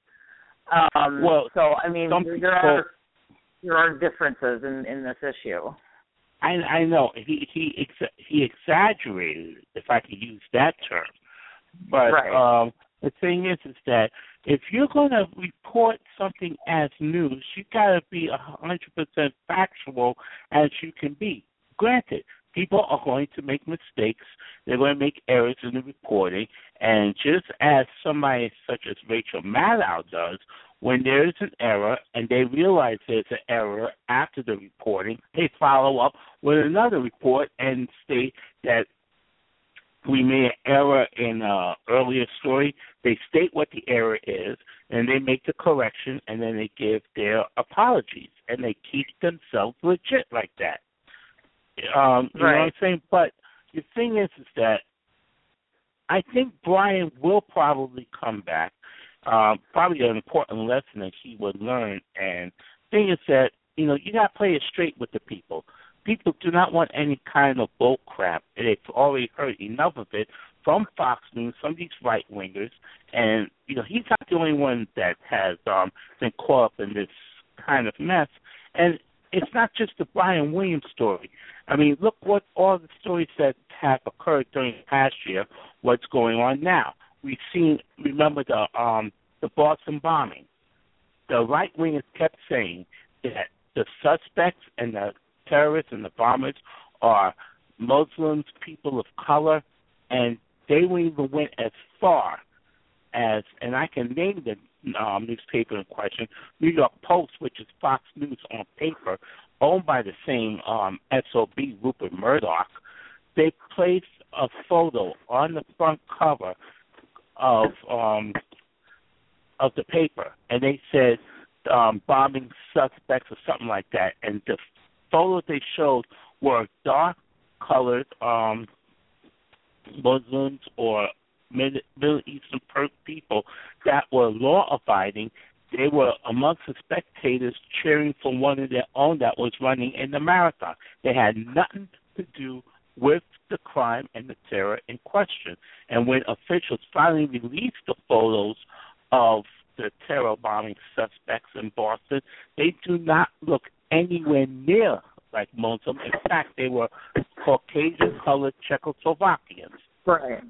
Speaker 2: Um,
Speaker 5: well,
Speaker 2: so I mean, there,
Speaker 5: people,
Speaker 2: there are there are differences in, in this issue.
Speaker 5: I I know he he ex- he exaggerated, if I could use that term. But
Speaker 2: right.
Speaker 5: um, the thing is, is that if you're going to report something as news, you got to be a hundred percent factual as you can be. Granted, people are going to make mistakes. They're going to make errors in the reporting. And just as somebody such as Rachel Maddow does, when there is an error and they realize there's an error after the reporting, they follow up with another report and state that we made an error in an earlier story. They state what the error is, and they make the correction, and then they give their apologies, and they keep themselves legit like that. Um, you
Speaker 2: right.
Speaker 5: know what I'm saying? But the thing is, is that I think Brian will probably come back. Um, probably an important lesson that he would learn. And the thing is that, you know, you got to play it straight with the people. People do not want any kind of bull crap. They've already heard enough of it from Fox News, some of these right-wingers. And, you know, he's not the only one that has um, been caught up in this kind of mess. And it's not just the Brian Williams story. I mean, look what all the stories that have occurred during the past year, what's going on now. We've seen, remember the um, the Boston bombing. The right-wingers kept saying that the suspects and the terrorists and the bombers are Muslims, people of color, and they even went as far as, and I can name the um, newspaper in question, New York Post, which is Fox News on paper, owned by the same um, S O B, Rupert Murdoch. They placed a photo on the front cover of um, of the paper, and they said um, bombing suspects or something like that. And the photos they showed were dark-colored um, Muslims or Mid- Middle Eastern people that were law-abiding. They were amongst the spectators cheering for one of their own that was running in the marathon. They had nothing to do with the crime and the terror in question. And when officials finally released the photos of the terror bombing suspects in Boston, they do not look anywhere near like Muslim. In fact, they were Caucasian-colored Czechoslovakians.
Speaker 2: Right.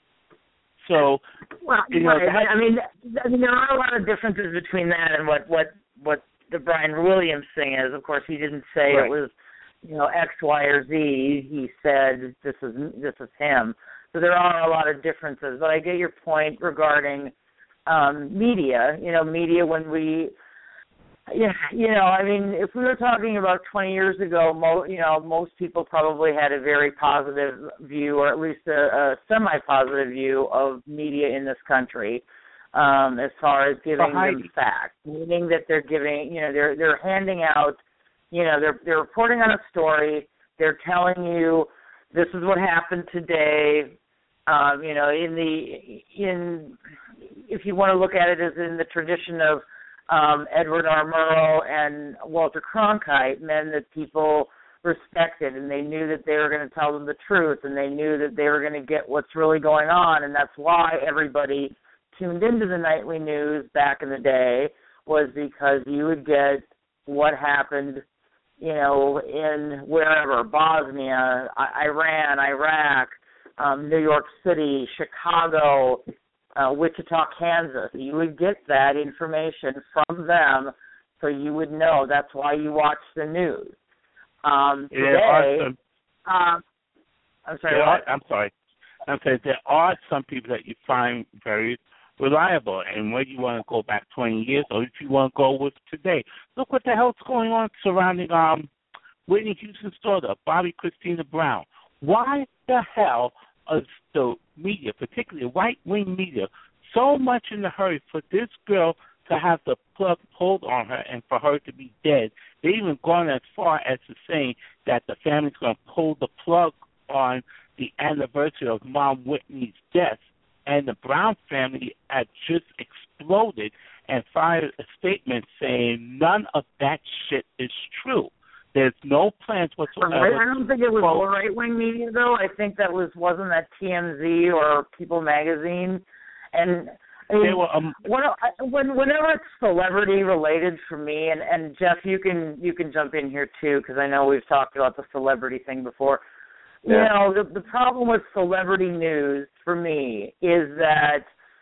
Speaker 5: So,
Speaker 2: well,
Speaker 5: you know,
Speaker 2: right.
Speaker 5: that,
Speaker 2: I mean, I mean, there are a lot of differences between that and what what what the Brian Williams thing is. Of course, he didn't say
Speaker 5: right.
Speaker 2: it was, you know, X, Y, or Z. He said this is this is him. So there are a lot of differences. But I get your point regarding um, media. You know, media when we. Yeah, you know, I mean, if we were talking about twenty years ago, mo- you know, most people probably had a very positive view, or at least a, a semi-positive view of media in this country, um, as far as giving them facts, meaning that they're giving, you know, they're they're handing out, you know, they're they're reporting on a story, they're telling you this is what happened today, um, you know, in the in, if you want to look at it as in the tradition of Um, Edward R. Murrow and Walter Cronkite, men that people respected, and they knew that they were going to tell them the truth, and they knew that they were going to get what's really going on, and that's why everybody tuned into the nightly news back in the day, was because you would get what happened, you know, in wherever, Bosnia, I- Iran, Iraq, um, New York City, Chicago, Uh, Wichita, Kansas. You would get that information from them, so you would know. That's why you watch the news. Um, today,
Speaker 5: some,
Speaker 2: um, I'm sorry.
Speaker 5: Are, I'm sorry. I'm saying there are some people that you find very reliable, and whether you want to go back twenty years or if you want to go with today, look what the hell's going on surrounding um Whitney Houston's daughter, Bobby Christina Brown. Why the hell is the media, particularly right-wing media, so much in a hurry for this girl to have the plug pulled on her and for her to be dead? They even gone as far as to saying that the family's going to pull the plug on the anniversary of Mom Whitney's death, and the Brown family had just exploded and fired a statement saying none of that shit is true. There's no plans whatsoever.
Speaker 2: I don't think it was all right-wing media, though. I think that was, wasn't that T M Z or People Magazine? And I mean,
Speaker 5: were, um,
Speaker 2: when, whenever it's celebrity-related for me, and, and Jeff, you can you can jump in here, too, because I know we've talked about the celebrity thing before. Yeah. You know, the, the problem with celebrity news, for me, is that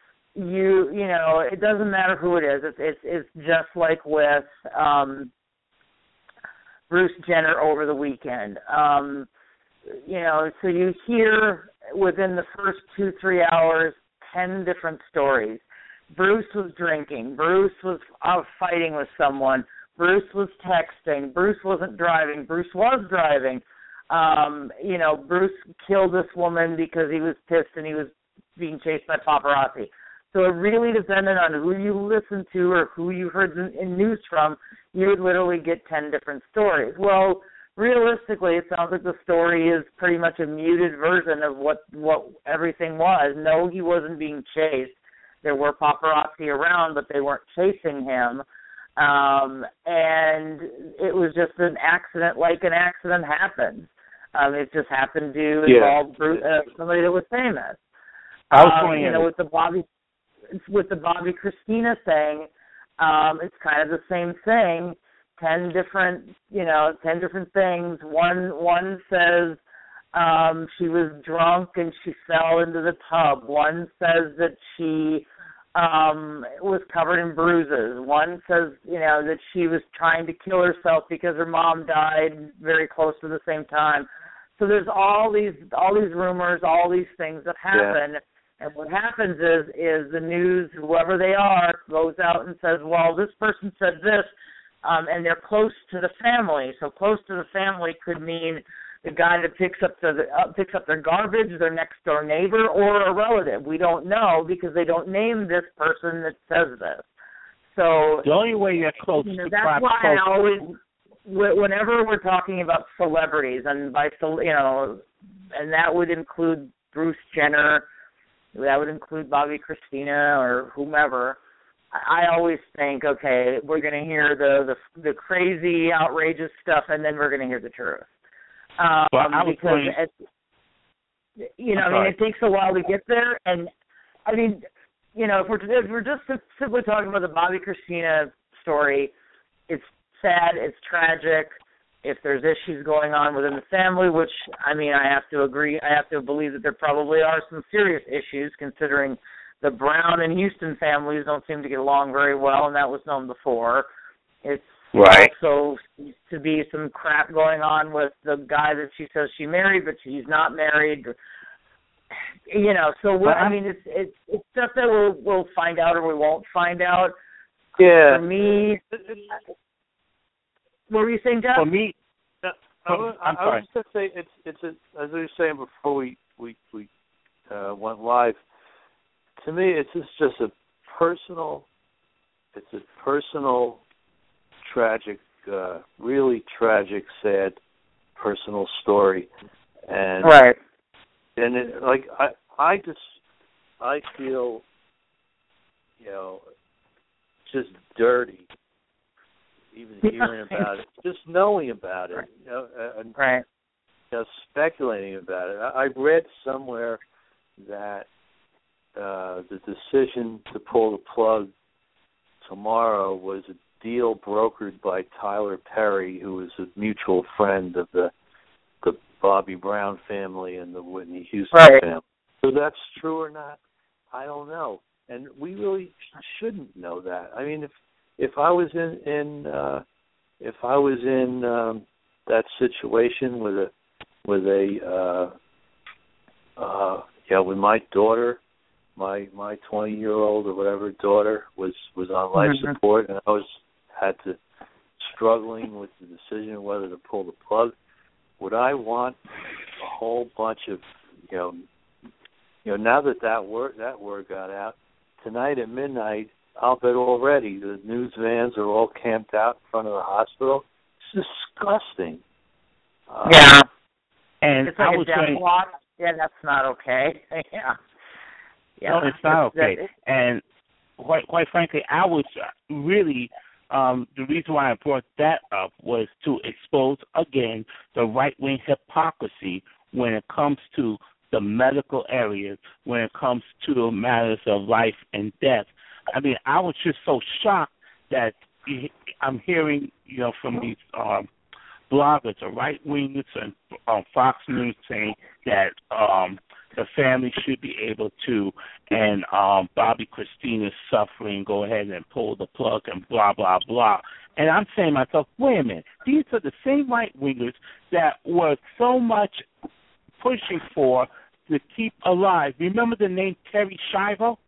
Speaker 2: you, you know, it doesn't matter who it is. It's, it's, it's just like with... Um, Bruce Jenner over the weekend. Um, you know, so you hear within the first two, three hours, ten different stories. Bruce was drinking. Bruce was out fighting with someone. Bruce was texting. Bruce wasn't driving. Bruce was driving. Um, you know, Bruce killed this woman because he was pissed and he was being chased by paparazzi. So it really depended on who you listened to or who you heard in, in news from. You would literally get ten different stories. Well, realistically, it sounds like the story is pretty much a muted version of what, what everything was. No, he wasn't being chased. There were paparazzi around, but they weren't chasing him. Um, and it was just an accident like an accident happens. Um, it just happened to involve yeah. Bruce, uh, somebody that was famous.
Speaker 5: I was
Speaker 2: um, you know, with the Bobby... With the Bobby Christina thing, um, it's kind of the same thing. Ten different, you know, ten different things. One one says um, she was drunk and she fell into the tub. One says that she um, was covered in bruises. One says, you know, that she was trying to kill herself because her mom died very close to the same time. So there's all these all these rumors, all these things that happen. Yeah. And what happens is, is the news, whoever they are, goes out and says, well, this person said this, um, and they're close to the family. So close to the family could mean the guy that picks up the uh, picks up their garbage, their next door neighbor, or a relative. We don't know because they don't name this person that says this. So
Speaker 5: the only way you're close,
Speaker 2: you know, that's why close. I always, whenever we're talking about celebrities, and by you know, and that would include Bruce Jenner. That would include Bobby Christina or whomever. I always think, okay, we're going to hear the, the the crazy, outrageous stuff, and then we're going to hear the truth. Um,
Speaker 5: well, I was
Speaker 2: because,
Speaker 5: going...
Speaker 2: it, you know, I mean, it takes a while to get there. And, I mean, you know, if we're, if we're just simply talking about the Bobby Christina story, it's sad, it's tragic, if there's issues going on within the family, which, I mean, I have to agree, I have to believe that there probably are some serious issues, considering the Brown and Houston families don't seem to get along very well, and that was known before. It's
Speaker 5: right.
Speaker 2: also to be some crap going on with the guy that she says she married, but she's not married. You know, so we're, I mean, it's it's it's stuff that we'll we'll find out or we won't find out.
Speaker 1: Yeah.
Speaker 2: For me, what were you saying, Jeff?
Speaker 5: For me,
Speaker 1: I,
Speaker 5: I,
Speaker 1: I, I was just gonna say it's it's a, as I was saying before we we we uh, went live. To me, it's just, just a personal. It's a personal, tragic, uh, really tragic, sad, personal story, and
Speaker 2: right.
Speaker 1: And it, like I, I just, I feel, you know, just dirty, even hearing about it, just knowing about it, you know, and
Speaker 2: right.
Speaker 1: you know, speculating about it. I, I read somewhere that uh, the decision to pull the plug tomorrow was a deal brokered by Tyler Perry, who was a mutual friend of the the Bobby Brown family and the Whitney Houston
Speaker 2: right.
Speaker 1: family. So that's true or not, I don't know. And we really shouldn't know that. I mean, if if I was in, in uh, if I was in um, that situation with a with a uh, uh, yeah, with my daughter, my my twenty year old or whatever daughter was, was on life
Speaker 2: mm-hmm. support,
Speaker 1: and I was had to struggling with the decision whether to pull the plug. Would I want a whole bunch of, you know, you know, now that that word that word got out, tonight at midnight, I'll bet already the news vans are all camped out in front of the hospital. It's disgusting. Uh,
Speaker 2: yeah,
Speaker 5: and
Speaker 2: it's like
Speaker 5: I
Speaker 2: a
Speaker 5: was
Speaker 2: death
Speaker 5: saying,
Speaker 2: watch. Yeah, that's not okay. yeah, yeah,
Speaker 5: no, it's not
Speaker 2: it's,
Speaker 5: okay.
Speaker 2: That,
Speaker 5: and quite quite frankly, I was really. Um, the reason why I brought that up was to expose, again, the right-wing hypocrisy when it comes to the medical areas, when it comes to the matters of life and death. I mean, I was just so shocked that I'm hearing, you know, from these um, bloggers, the right-wingers and um, Fox News saying that um, the family should be able to, and um, Bobby Christina's suffering, go ahead and pull the plug and blah, blah, blah. And I'm saying to myself, wait a minute, these are the same right-wingers that were so much pushing for to keep alive. Remember the name Terri Schiavo?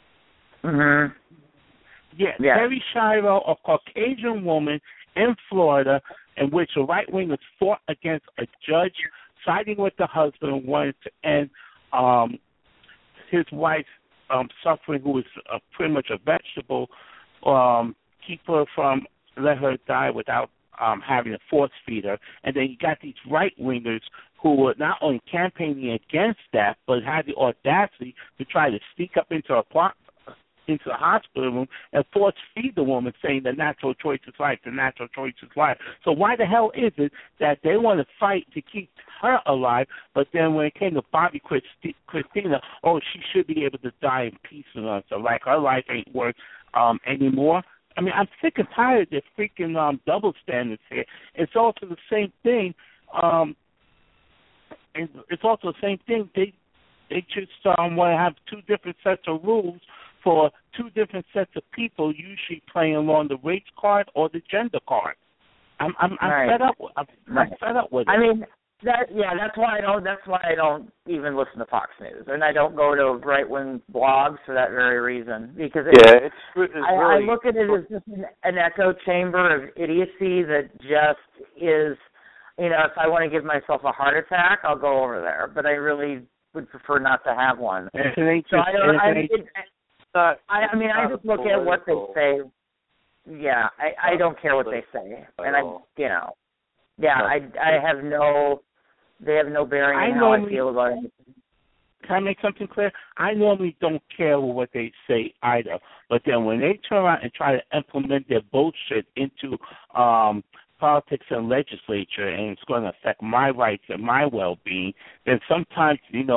Speaker 2: Mm-hmm.
Speaker 5: Yeah,
Speaker 2: yeah.
Speaker 5: Terri Schiavo, a Caucasian woman in Florida, in which the right-wingers fought against a judge, siding with the husband and wanted to end um, his wife's um, suffering, who was uh, pretty much a vegetable, um, keep her from, let her die without um, having to force feed her. And then you got these right-wingers who were not only campaigning against that, but had the audacity to try to sneak up into a plot, into the hospital room and force feed the woman, saying the natural choice is life, the natural choice is life. So why the hell is it that they want to fight to keep her alive, but then when it came to Bobby Christi- Christina, oh, she should be able to die in peace and all. So like her life ain't worth um, anymore. I mean, I'm sick and tired of this freaking um, double standards here. It's also the same thing. Um, and it's also the same thing. They they just um, want to have two different sets of rules for two different sets of people, usually playing along the race card or the gender card. I'm I'm, I'm
Speaker 2: right.
Speaker 5: fed up. With, I'm,
Speaker 2: right.
Speaker 5: I'm fed up with it.
Speaker 2: I mean, that yeah, that's why I don't. That's why I don't even listen to Fox News, and I don't go to right wing blogs for that very reason. Because it,
Speaker 1: yeah, it's, it's
Speaker 2: I,
Speaker 1: really,
Speaker 2: I look at it as just an, an echo chamber of idiocy that just is. You know, if I want to give myself a heart attack, I'll go over there. But I really would prefer not to have one.
Speaker 5: And it ain't
Speaker 2: so
Speaker 5: just,
Speaker 2: I don't. I,
Speaker 5: it ain't,
Speaker 2: it,
Speaker 1: not,
Speaker 2: I, I mean, I just look at what they say. Yeah, I, I don't care what they say, and I, you know, yeah, I, I have no. They have no bearing
Speaker 5: I
Speaker 2: on how
Speaker 5: normally,
Speaker 2: I feel about it.
Speaker 5: Can I make something clear? I normally don't care what they say either, but then when they turn around and try to implement their bullshit into um, politics and legislature, and it's going to affect my rights and my well-being, then sometimes, you know, it's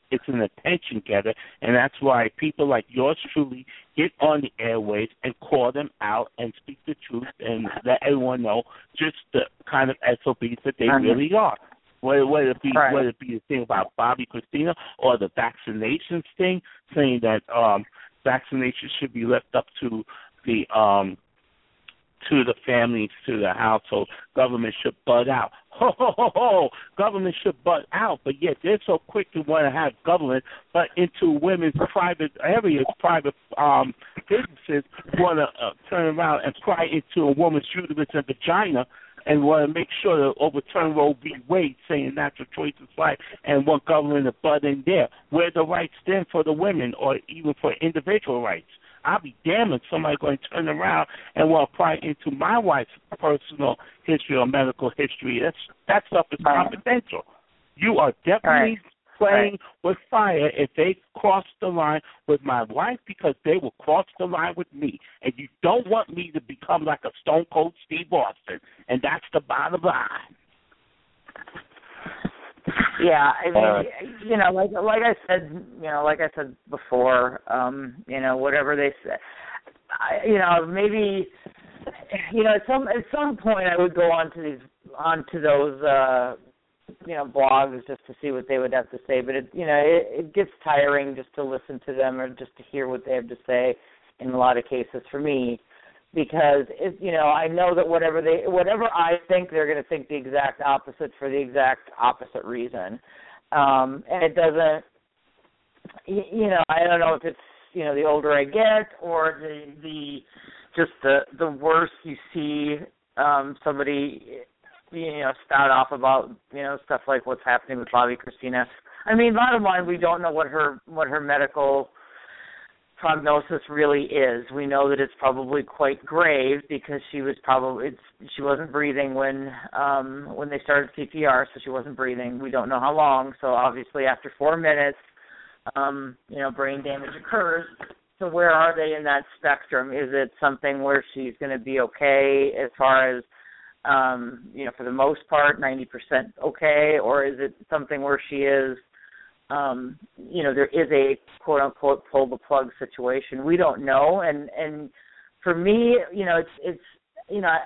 Speaker 5: It's an attention getter, and that's why people like yours truly get on the airwaves and call them out and speak the truth and let everyone know just the kind of S O Bs that they mm-hmm. really are. Whether, whether it be
Speaker 2: right.
Speaker 5: whether it be the thing about Bobby Christina or the vaccinations thing, saying that um, vaccinations should be left up to the um, to the families, to the household. Government should butt out. Ho, ho, ho, ho. Government should butt out, but yet they're so quick to want to have government butt into women's private areas, private um, businesses, want to uh, turn around and pry into a woman's uterus and vagina and want to make sure to overturn Roe v. Wade, saying natural choice is life, and want government to butt in there. Where the rights stand for the women or even for individual rights. I'll be damned if somebody's going to turn around and want to pry into my wife's personal history or medical history. That's that stuff is confidential. You are definitely right. playing right. with fire if they cross the line with my wife, because they will cross the line with me. And you don't want me to become like a Stone Cold Steve Austin. And that's the bottom line.
Speaker 2: Yeah, I mean, uh, you know, like like I said, you know, like I said before, um, you know, whatever they say, I, you know, maybe, you know, at some at some point I would go onto these onto those, uh, you know, blogs just to see what they would have to say. But it, you know, it, it gets tiring just to listen to them or just to hear what they have to say. In a lot of cases, for me. Because it, you know, I know that whatever they, whatever I think, they're going to think the exact opposite for the exact opposite reason, um, and it doesn't. You, you know, I don't know if it's you know the older I get or the the just the the worse you see um, somebody you know spout off about you know stuff like what's happening with Bobby Christina. I mean, bottom line, we don't know what her what her medical prognosis really is. We know that it's probably quite grave because she was probably it's, she wasn't breathing when um, when they started C P R, so she wasn't breathing. We don't know how long. So obviously, after four minutes, um, you know, brain damage occurs. So where are they in that spectrum? Is it something where she's going to be okay as far as um, you know, for the most part, ninety percent okay, or is it something where she is Um, you know, there is a quote unquote pull the plug situation. We don't know, and and for me, you know, it's it's you know, I,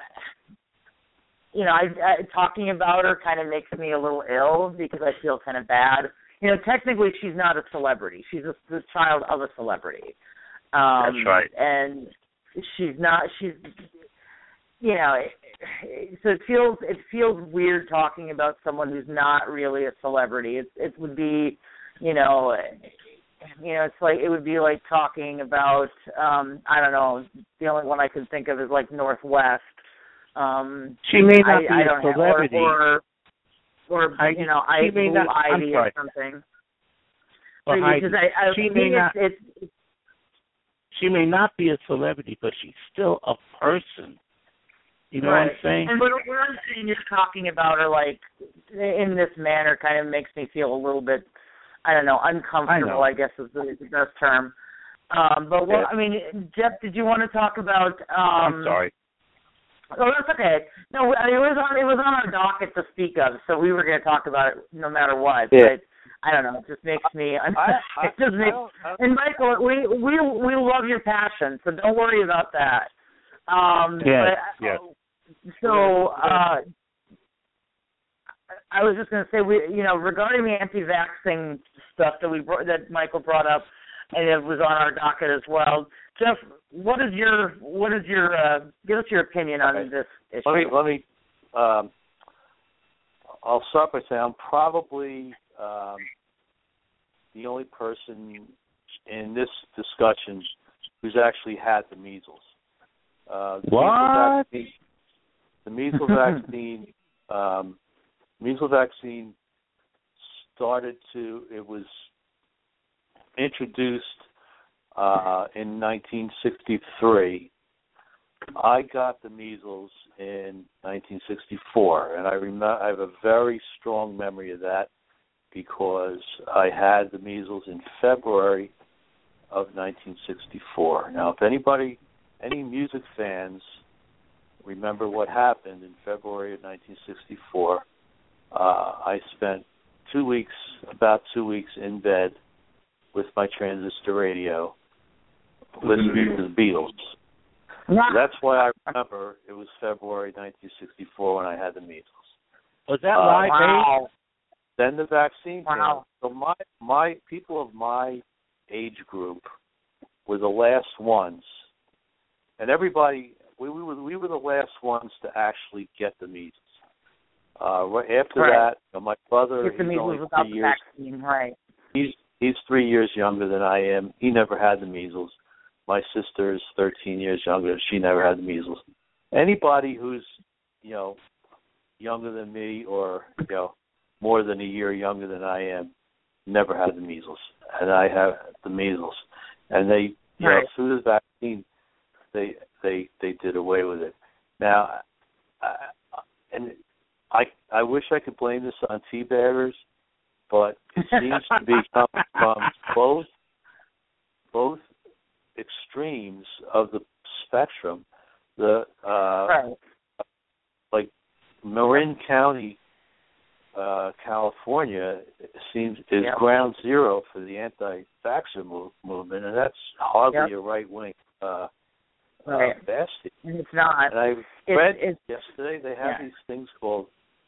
Speaker 2: you know, I, I, talking about her kind of makes me a little ill because I feel kind of bad. You know, technically she's not a celebrity; she's a, the child of a celebrity. Um,
Speaker 5: That's right.
Speaker 2: And she's not. She's you know, so it feels it feels weird talking about someone who's not really a celebrity. It it would be, you know, you know, it's like it would be like talking about um, I don't know. The only one I can think of is like Northwest. Um,
Speaker 5: she may not
Speaker 2: I,
Speaker 5: be
Speaker 2: I
Speaker 5: a
Speaker 2: don't
Speaker 5: celebrity,
Speaker 2: know, or or, or
Speaker 5: I,
Speaker 2: you know, I Blue
Speaker 5: not,
Speaker 2: Ivy or something.
Speaker 5: Well,
Speaker 2: because I, I,
Speaker 5: she may
Speaker 2: it's,
Speaker 5: not.
Speaker 2: It's, it's,
Speaker 5: she may not be a celebrity, but she's still a person. You know
Speaker 2: right.
Speaker 5: what I'm saying?
Speaker 2: And what, what I'm saying is talking about her like in this manner kind of makes me feel a little bit, I don't know, uncomfortable.
Speaker 5: I,
Speaker 2: I guess is the, the best term. Um, but what, I mean, Jeff, did you want to talk about? Um,
Speaker 5: I'm sorry.
Speaker 2: Oh, that's okay. No, I mean, it was on it was on our docket to speak of, so we were going to talk about it no matter what.
Speaker 1: Yeah.
Speaker 2: But I don't know. It just makes me.
Speaker 1: I, I,
Speaker 2: it just makes.
Speaker 1: I
Speaker 2: and Michael, we we we love your passion, so don't worry about that. Um,
Speaker 5: yes.
Speaker 2: But,
Speaker 5: yes.
Speaker 2: So uh, I was just going to say, we, you know, regarding the anti-vaxxing stuff that we brought, that Michael brought up, and it was on our docket as well. Jeff, what is your what is your uh, give us your opinion on
Speaker 1: okay.
Speaker 2: this issue?
Speaker 1: Let me let me. Um, I'll start by saying I'm probably um, the only person in this discussion who's actually had the measles. Uh, the
Speaker 5: what?
Speaker 1: Measles vaccine, the measles vaccine, um, measles vaccine started to. It was introduced uh, in nineteen sixty-three. I got the measles in nineteen sixty-four, and I remember I have a very strong memory of that because I had the measles in February of nineteen sixty-four. Now, if anybody, any music fans remember what happened in February of nineteen sixty-four, uh, I spent two weeks, about two weeks in bed with my transistor radio, listening to the Beatles.
Speaker 2: Yeah.
Speaker 1: That's why I remember it was February nineteen sixty-four when I had the measles.
Speaker 5: Was that
Speaker 1: Uh,
Speaker 5: live?
Speaker 2: Wow.
Speaker 1: Then the vaccine
Speaker 2: Wow.
Speaker 1: came. So my my people of my age group were the last ones, and everybody we we were we were the last ones to actually get the measles. Uh, right after
Speaker 2: Right.
Speaker 1: that, you know, my brother,
Speaker 2: Get the
Speaker 1: he's only
Speaker 2: measles without
Speaker 1: three
Speaker 2: the
Speaker 1: years.
Speaker 2: vaccine, right?
Speaker 1: He's he's three years younger than I am. He never had the measles. My sister is thirteen years younger. She never had the measles. Anybody who's, you know, younger than me or, you know, more than a year younger than I am, never had the measles. And I have the measles. And they, you
Speaker 2: Right.
Speaker 1: know, through the vaccine, they they they did away with it. Now, I, and I I wish I could blame this on teabaggers, but it seems to be coming from both both extremes of the spectrum. The uh,
Speaker 2: Right.
Speaker 1: like Marin County, uh, California, seems is
Speaker 2: Yep.
Speaker 1: ground zero for the anti-vaxxer move, movement, and that's hardly
Speaker 2: Yep.
Speaker 1: a right-wing uh,
Speaker 2: Right.
Speaker 1: uh, bastion.
Speaker 2: And it's not.
Speaker 1: And I
Speaker 2: It's,
Speaker 1: read
Speaker 2: it's
Speaker 1: yesterday they have
Speaker 2: yeah.
Speaker 1: these things called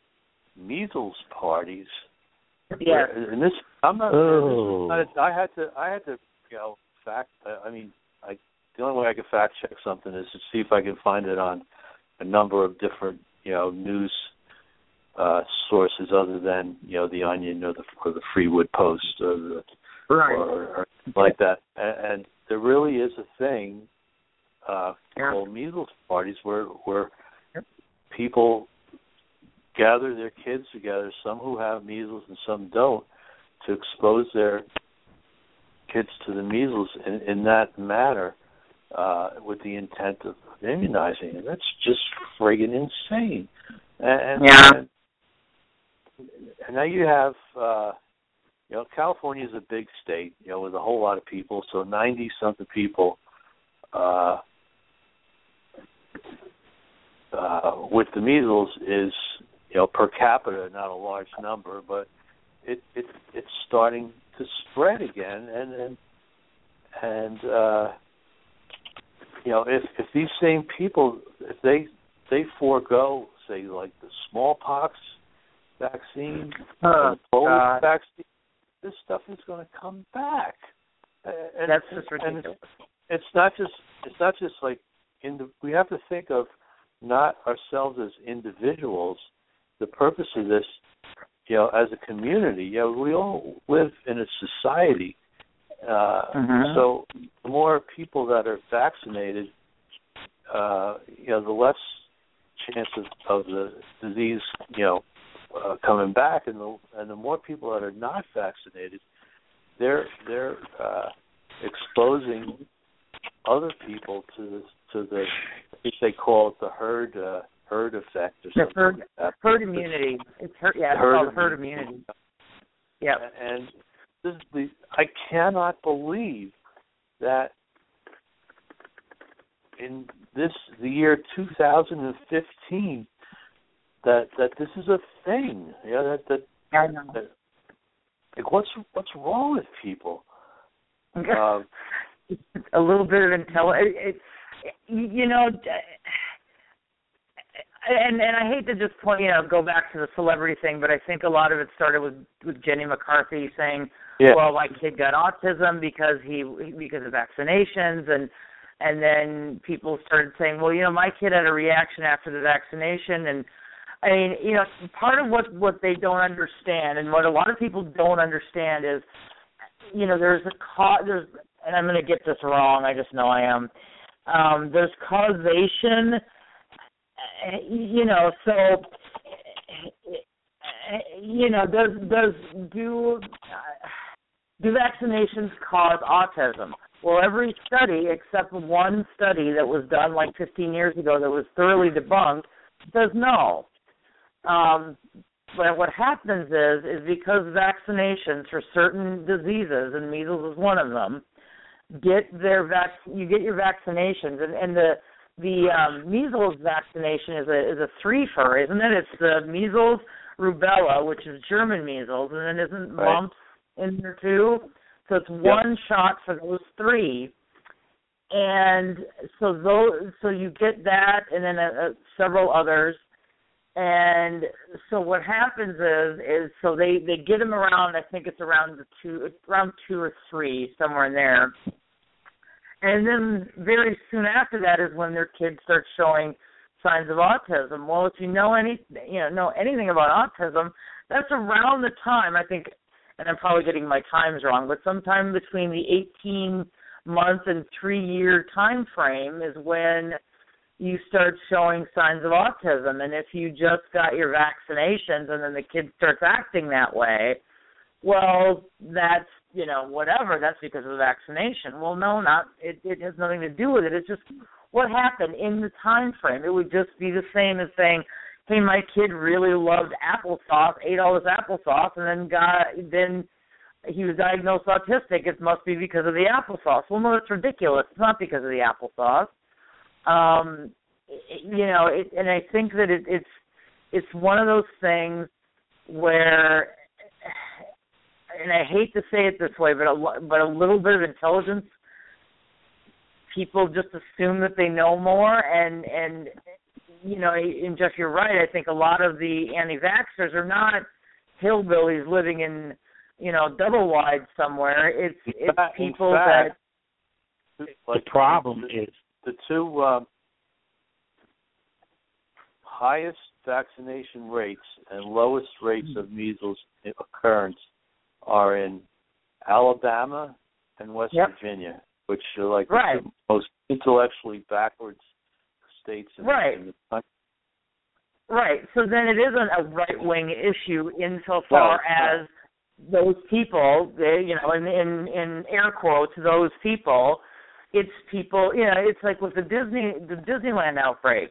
Speaker 1: measles parties.
Speaker 2: yeah.
Speaker 1: And this, I'm not.
Speaker 5: Oh.
Speaker 1: This is not I had to. I had to. You know, fact. I mean, I. The only way I can fact check something is to see if I can find it on a number of different, you know, news uh, sources other than, you know, the Onion or the or the Freewood Post or the,
Speaker 2: Right.
Speaker 1: or, or like that. And, and there really is a thing uh,
Speaker 2: Yeah.
Speaker 1: called measles parties where where people gather their kids together, some who have measles and some don't, to expose their kids to the measles in, in that manner uh, with the intent of immunizing. And that's just friggin' insane. And,
Speaker 2: Yeah.
Speaker 1: and, and now you have, uh, you know, California is a big state, you know, with a whole lot of people, so ninety-something people uh, uh, with the measles is, you know, per capita, not a large number, but it, it it's starting to spread again, and and and uh, you know, if if these same people, if they they forego, say, like the smallpox vaccine,
Speaker 2: Oh,
Speaker 1: the polio
Speaker 2: God.
Speaker 1: vaccine, this stuff is going to come back. And,
Speaker 2: That's just
Speaker 1: and
Speaker 2: ridiculous.
Speaker 1: it's, it's not just it's not just like in the, we have to think of not ourselves as individuals. The purpose of this, you know, as a community, you know, we all live in a society. Uh,
Speaker 2: Mhm.
Speaker 1: So the more people that are vaccinated, uh, you know, the less chance of, of the disease, you know, uh, coming back, and the and the more people that are not vaccinated, they're they're uh, exposing other people to the to the I think they call it the herd uh, herd effect or
Speaker 2: The
Speaker 1: something.
Speaker 2: herd,
Speaker 1: like that.
Speaker 2: herd immunity. It's herd, yeah, it's
Speaker 1: Herd
Speaker 2: called herd immunity. Yep.
Speaker 1: And this is the, I cannot believe that in this the year two thousand fifteen that that this is a thing. Yeah, that that,
Speaker 2: I know.
Speaker 1: that like what's what's wrong with people? Um,
Speaker 2: A little bit of intelligence. It, it, you know, and and I hate to just point, you know, go back to the celebrity thing, but I think a lot of it started with with Jenny McCarthy saying,
Speaker 1: yeah.
Speaker 2: well, my kid got autism because he because of vaccinations, and and then people started saying, well, you know, my kid had a reaction after the vaccination, and I mean, you know, part of what what they don't understand, and what a lot of people don't understand is, you know, there's a co- there's, and I'm going to get this wrong, I just know I am. Um, there's causation, you know, so, you know, does does do do vaccinations cause autism? Well, every study except one study that was done like fifteen years ago that was thoroughly debunked says no. Um, but what happens is, is because vaccinations for certain diseases, and measles is one of them, get their vac- you get your vaccinations, and, and the the um, measles vaccination is a is a three-fer, isn't it? It's the measles, rubella, which is German measles, and then isn't
Speaker 1: Right.
Speaker 2: mumps in there too? So it's
Speaker 1: Yep.
Speaker 2: one shot for those three. And so those, so you get that, and then uh, uh, several others. And so what happens is, is so they, they get them around. I think it's around the two, around two or three, somewhere in there. And then very soon after that is when their kids start showing signs of autism. Well, if you know any, you know, know anything about autism, that's around the time, I think, and I'm probably getting my times wrong, but sometime between the eighteen month and three year time frame is when you start showing signs of autism. And if you just got your vaccinations and then the kid starts acting that way, well, that's, you know, whatever, that's because of the vaccination. Well, no, not, it, it has nothing to do with it. It's just what happened in the time frame. It would just be the same as saying, hey, my kid really loved applesauce, ate all this applesauce, and then got, then he was diagnosed autistic. It must be because of the applesauce. Well, no, it's ridiculous. It's not because of the applesauce. Um, you know, it, and I think that it, it's it's one of those things where, and I hate to say it this way, but a, but a little bit of intelligence, people just assume that they know more, and, and you know, and Jeff, you're right, I think a lot of the anti-vaxxers are not hillbillies living in, you know, double wide somewhere. It's it's
Speaker 1: fact,
Speaker 2: people
Speaker 1: fact,
Speaker 2: that...
Speaker 1: Like
Speaker 5: the problem
Speaker 1: the,
Speaker 5: is...
Speaker 1: The two um, highest vaccination rates and lowest rates of measles occurrence are in Alabama and West
Speaker 2: Yep.
Speaker 1: Virginia, which are like
Speaker 2: Right.
Speaker 1: the most intellectually backwards states in,
Speaker 2: Right.
Speaker 1: in the country.
Speaker 2: Right. So then it isn't a right-wing issue insofar
Speaker 1: No,
Speaker 2: as those people, they, you know, in, in in air quotes, those people, it's people, you know, it's like with the Disney, the Disneyland outbreak.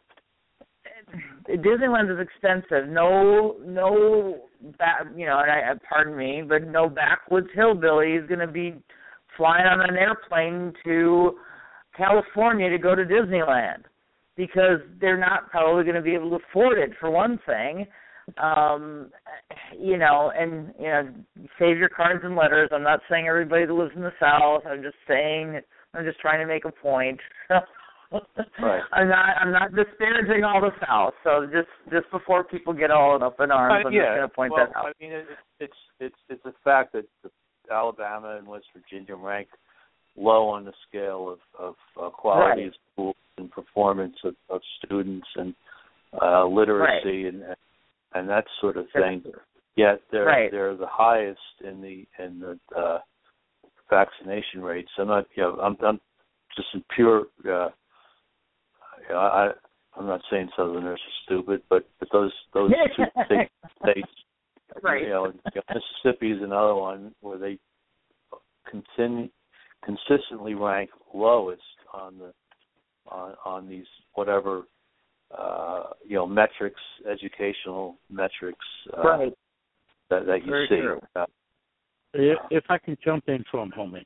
Speaker 2: Disneyland is expensive. No, no, back, you know, and I, pardon me, but no backwoods hillbilly is going to be flying on an airplane to California to go to Disneyland, because they're not probably going to be able to afford it, for one thing. Um, you know, and, you know, save your cards and letters. I'm not saying everybody that lives in the South. I'm just saying, I'm just trying to make a point.
Speaker 1: Right.
Speaker 2: I'm not, I'm not disparaging all the South. So just, just before people get all up in arms,
Speaker 1: Uh,
Speaker 2: I'm
Speaker 1: yeah,
Speaker 2: just going to point
Speaker 1: well,
Speaker 2: that out.
Speaker 1: I mean, it, it's it's it's a fact that the Alabama and West Virginia rank low on the scale of, of uh, quality
Speaker 2: Right.
Speaker 1: of schools and performance of, of students and uh, literacy
Speaker 2: Right.
Speaker 1: and and that sort of thing. Yet they're
Speaker 2: Right.
Speaker 1: they're the highest in the in the uh, vaccination rates. I'm not, you know, I'm I'm just in pure. Uh, you know, I I'm not saying Southerners are stupid, but but those those two big states.
Speaker 2: Right.
Speaker 1: You know, you know, Mississippi is another one where they continue consistently rank lowest on the on on these whatever uh, you know metrics, educational metrics uh,
Speaker 2: Right.
Speaker 1: that that you
Speaker 2: Very
Speaker 1: see.
Speaker 2: true.
Speaker 1: Uh,
Speaker 5: If, if I can jump in for a moment.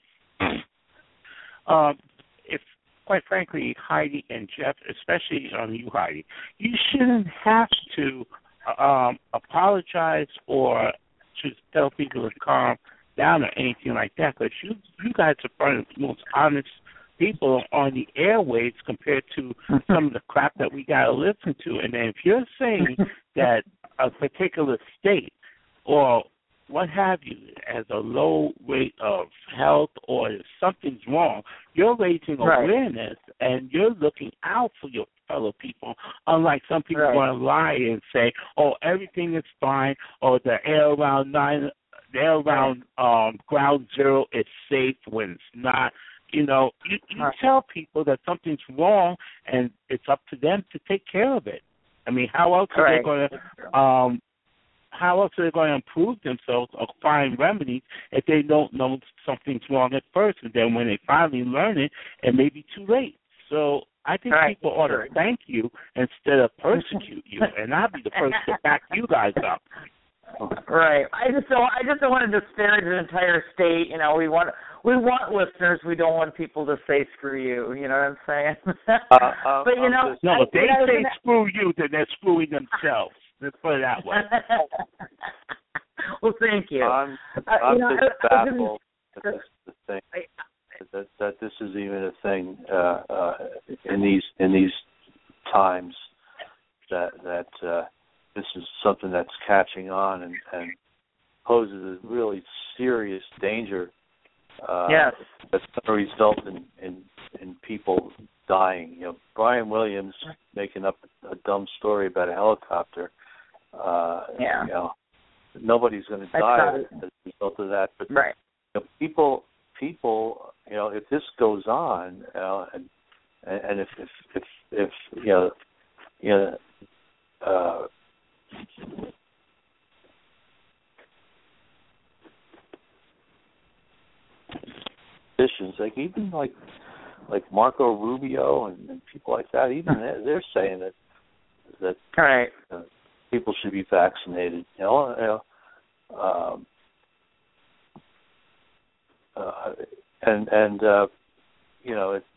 Speaker 5: um, if, quite frankly, Heidi and Jeff, especially on you, Heidi, you shouldn't have to um, apologize or to tell people to calm down or anything like that, because you, you guys are one of the most honest people on the airwaves compared to some of the crap that we got to listen to. And then if you're saying that a particular state or what have you has a low rate of health or if something's wrong, you're raising
Speaker 2: Right.
Speaker 5: awareness and you're looking out for your fellow people, unlike some people
Speaker 2: Right.
Speaker 5: want to lie and say, oh, everything is fine, or the air around nine, the air around um, ground zero is safe when it's not. You know, you, you
Speaker 2: Right.
Speaker 5: tell people that something's wrong and it's up to them to take care of it. I mean, how else are
Speaker 2: Right.
Speaker 5: they going to um, how else are they going to improve themselves or find remedies if they don't know something's wrong at first? And then when they finally learn it, it may be too late. So I think
Speaker 2: Right.
Speaker 5: people ought to thank you instead of persecute you, and I'll be the first to back you guys up.
Speaker 2: Right. I just don't. I just don't want to disparage an entire state. You know, we want we want listeners. We don't want people to say "screw you." You know what I'm saying?
Speaker 1: uh,
Speaker 2: but you
Speaker 1: I'm
Speaker 2: know,
Speaker 1: just-
Speaker 5: No,
Speaker 2: I,
Speaker 5: if they
Speaker 2: I was
Speaker 5: say
Speaker 2: gonna,
Speaker 5: screw you, then they're screwing themselves. Let's put it that way.
Speaker 2: Well, thank you.
Speaker 1: I'm,
Speaker 2: uh,
Speaker 1: I'm
Speaker 2: you know,
Speaker 1: just
Speaker 2: I, I
Speaker 1: baffled that this, the thing,
Speaker 2: I,
Speaker 1: that, that this is even a thing uh, uh, in these in these times. That that uh, this is something that's catching on and, and poses a really serious danger. Uh,
Speaker 2: yes.
Speaker 1: That's going to result in, in in people dying. You know, Brian Williams making up a dumb story about a helicopter. Uh,
Speaker 2: yeah.
Speaker 1: You know, nobody's going to
Speaker 2: That's
Speaker 1: die
Speaker 2: not,
Speaker 1: as a result of that. But
Speaker 2: right.
Speaker 1: you know, people, people, you know, if this goes on, you know, and and if if if, if you know, you know, uh, politicians, like even like like Marco Rubio and, and people like that, even they're, they're saying that that
Speaker 2: right.
Speaker 1: uh, people should be vaccinated. You know, you know um, uh, and and uh, you know, it,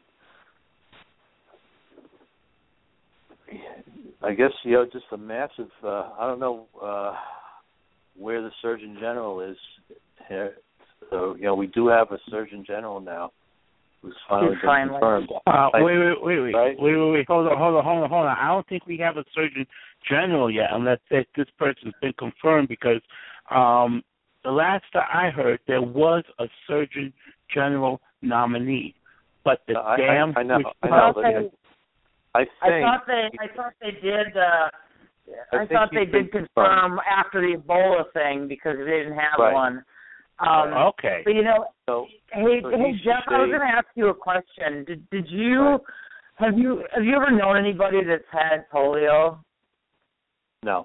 Speaker 1: I guess you know, just a massive. Uh, I don't know uh, where the Surgeon General is here. So, you know, we do have a Surgeon General now who's finally
Speaker 2: He's
Speaker 1: been
Speaker 2: finally.
Speaker 1: confirmed.
Speaker 5: Uh, wait, wait, wait, wait,
Speaker 1: right?
Speaker 5: wait, wait, wait, hold on, hold on, hold on, hold on. I don't think we have a Surgeon General yet, unless that this person's been confirmed. Because um, the last that I heard, there was a Surgeon General nominee, but the
Speaker 1: I,
Speaker 5: damn.
Speaker 1: I, I know,
Speaker 5: which,
Speaker 1: I know, but
Speaker 2: they,
Speaker 1: I think
Speaker 2: I thought they, I thought they did. Uh, I,
Speaker 1: I
Speaker 2: thought they did confirm
Speaker 1: confirmed.
Speaker 2: after the Ebola thing because they didn't have
Speaker 1: Right.
Speaker 2: one. Um,
Speaker 5: okay.
Speaker 2: But you know,
Speaker 1: so,
Speaker 2: hey,
Speaker 1: so
Speaker 2: hey, Jeff, I was going to ask you a question. Did, did you
Speaker 1: right.
Speaker 2: have you have you ever known anybody that's had polio?
Speaker 1: No.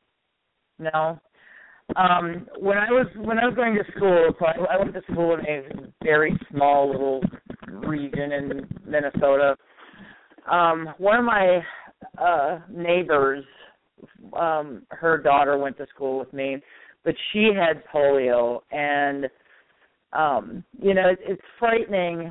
Speaker 2: No. Um, when I was when I was going to school, so I, I went to school in a very small little region in Minnesota. Um, one of my uh, neighbors, um, her daughter went to school with me, but she had polio, and um, you know, it, it's frightening,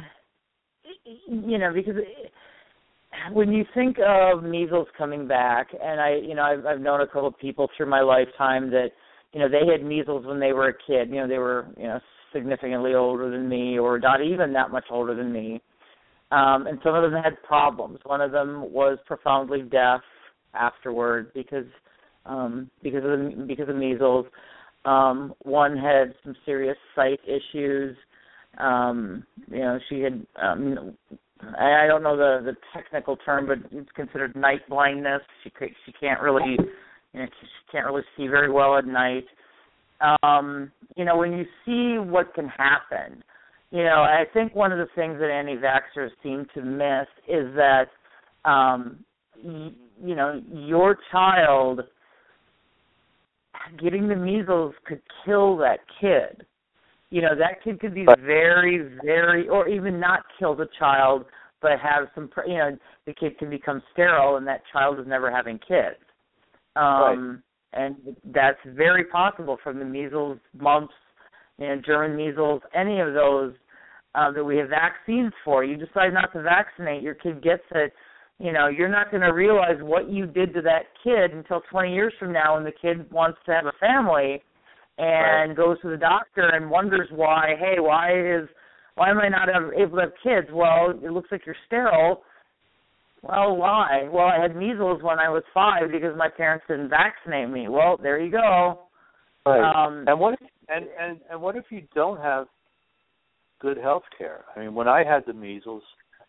Speaker 2: you know, because it, when you think of measles coming back, and I, you know, I've, I've known a couple of people through my lifetime that, you know, they had measles when they were a kid. You know, they were, you know, significantly older than me, or not even that much older than me. Um, and some of them had problems. One of them was profoundly deaf afterward because um, because of the, because of measles. Um, one had some serious sight issues. Um, you know, she had um, I don't know the, the technical term, but it's considered night blindness. She she can't really you know she can't really see very well at night. Um, you know, when you see what can happen. You know, I think one of the things that anti-vaxxers seem to miss is that, um, y- you know, your child getting the measles could kill that kid. You know, that kid could be very, very, or even not kill the child, but have some, you know, the kid can become sterile and that child is never having kids. Um, right. And that's very possible from the measles, mumps, you know, German measles, any of those uh, that we have vaccines for. You decide not to vaccinate, your kid gets it, you know, you're not going to realize what you did to that kid until twenty years from now when the kid wants to have a family and right. goes to the doctor and wonders why, hey, why is, why am I not able to have kids? Well, it looks like you're sterile. Well, why? Well, I had measles when I was five because my parents didn't vaccinate me. Well, there you go.
Speaker 1: Right.
Speaker 2: Um,
Speaker 1: and what if, and, and, and what if you don't have good health care? I mean, when I had the measles,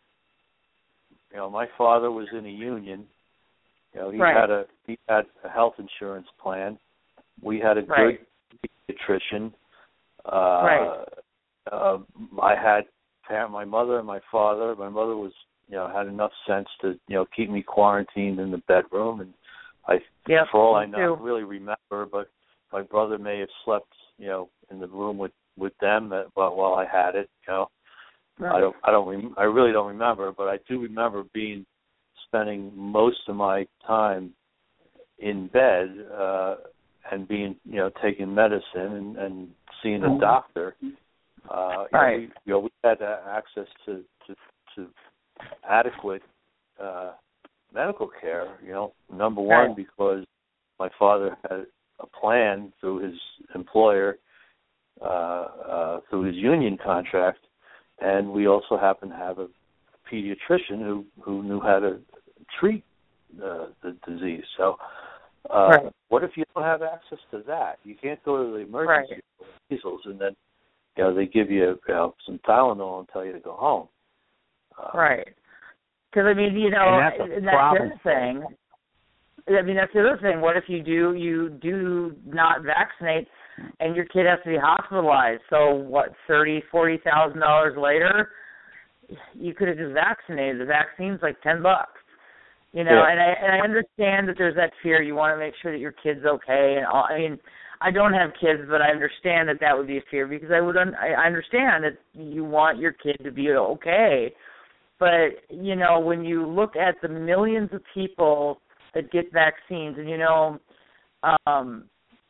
Speaker 1: you know, my father was in a union. You know, he
Speaker 2: right.
Speaker 1: had a he had a health insurance plan. We had a
Speaker 2: right.
Speaker 1: good pediatrician. Uh,
Speaker 2: right.
Speaker 1: Uh, I had my mother and my father. My mother was, you know, had enough sense to, you know, keep me quarantined in the bedroom, and I,
Speaker 2: yep,
Speaker 1: for all I know,
Speaker 2: too.
Speaker 1: I don't really remember, but my brother may have slept, you know, in the room with, with them that, while while I had it. You know, right. I don't, I don't, rem- I really don't remember, but I do remember being spending most of my time in bed uh, and being, you know, taking medicine and, and seeing a doctor. Uh,
Speaker 2: right.
Speaker 1: you know, we, you know, we had uh, access to, to, to adequate uh, medical care. You know, number one
Speaker 2: right.
Speaker 1: because my father had a plan through his employer, uh, uh, through his union contract, and we also happened to have a pediatrician who, who knew how to treat uh, the disease. So uh,
Speaker 2: right.
Speaker 1: what if you don't have access to that? You can't go to the emergency
Speaker 2: right.
Speaker 1: room with measles and then, you know, they give you, you know, some Tylenol and tell you to go home. Uh,
Speaker 2: right. Because, I mean, you know,
Speaker 5: and that's,
Speaker 2: and that's the other thing. I mean, that's the other thing. What if you do you do not vaccinate and your kid has to be hospitalized? So, what, thirty thousand dollars, forty thousand dollars later, you could have just vaccinated. The vaccine's like ten bucks. You know,
Speaker 1: yeah.
Speaker 2: and I and I understand that there's that fear. You want to make sure that your kid's okay. And all, I mean, I don't have kids, but I understand that that would be a fear because I would un- I understand that you want your kid to be okay. But, you know, when you look at the millions of people that get vaccines, and, you know, um,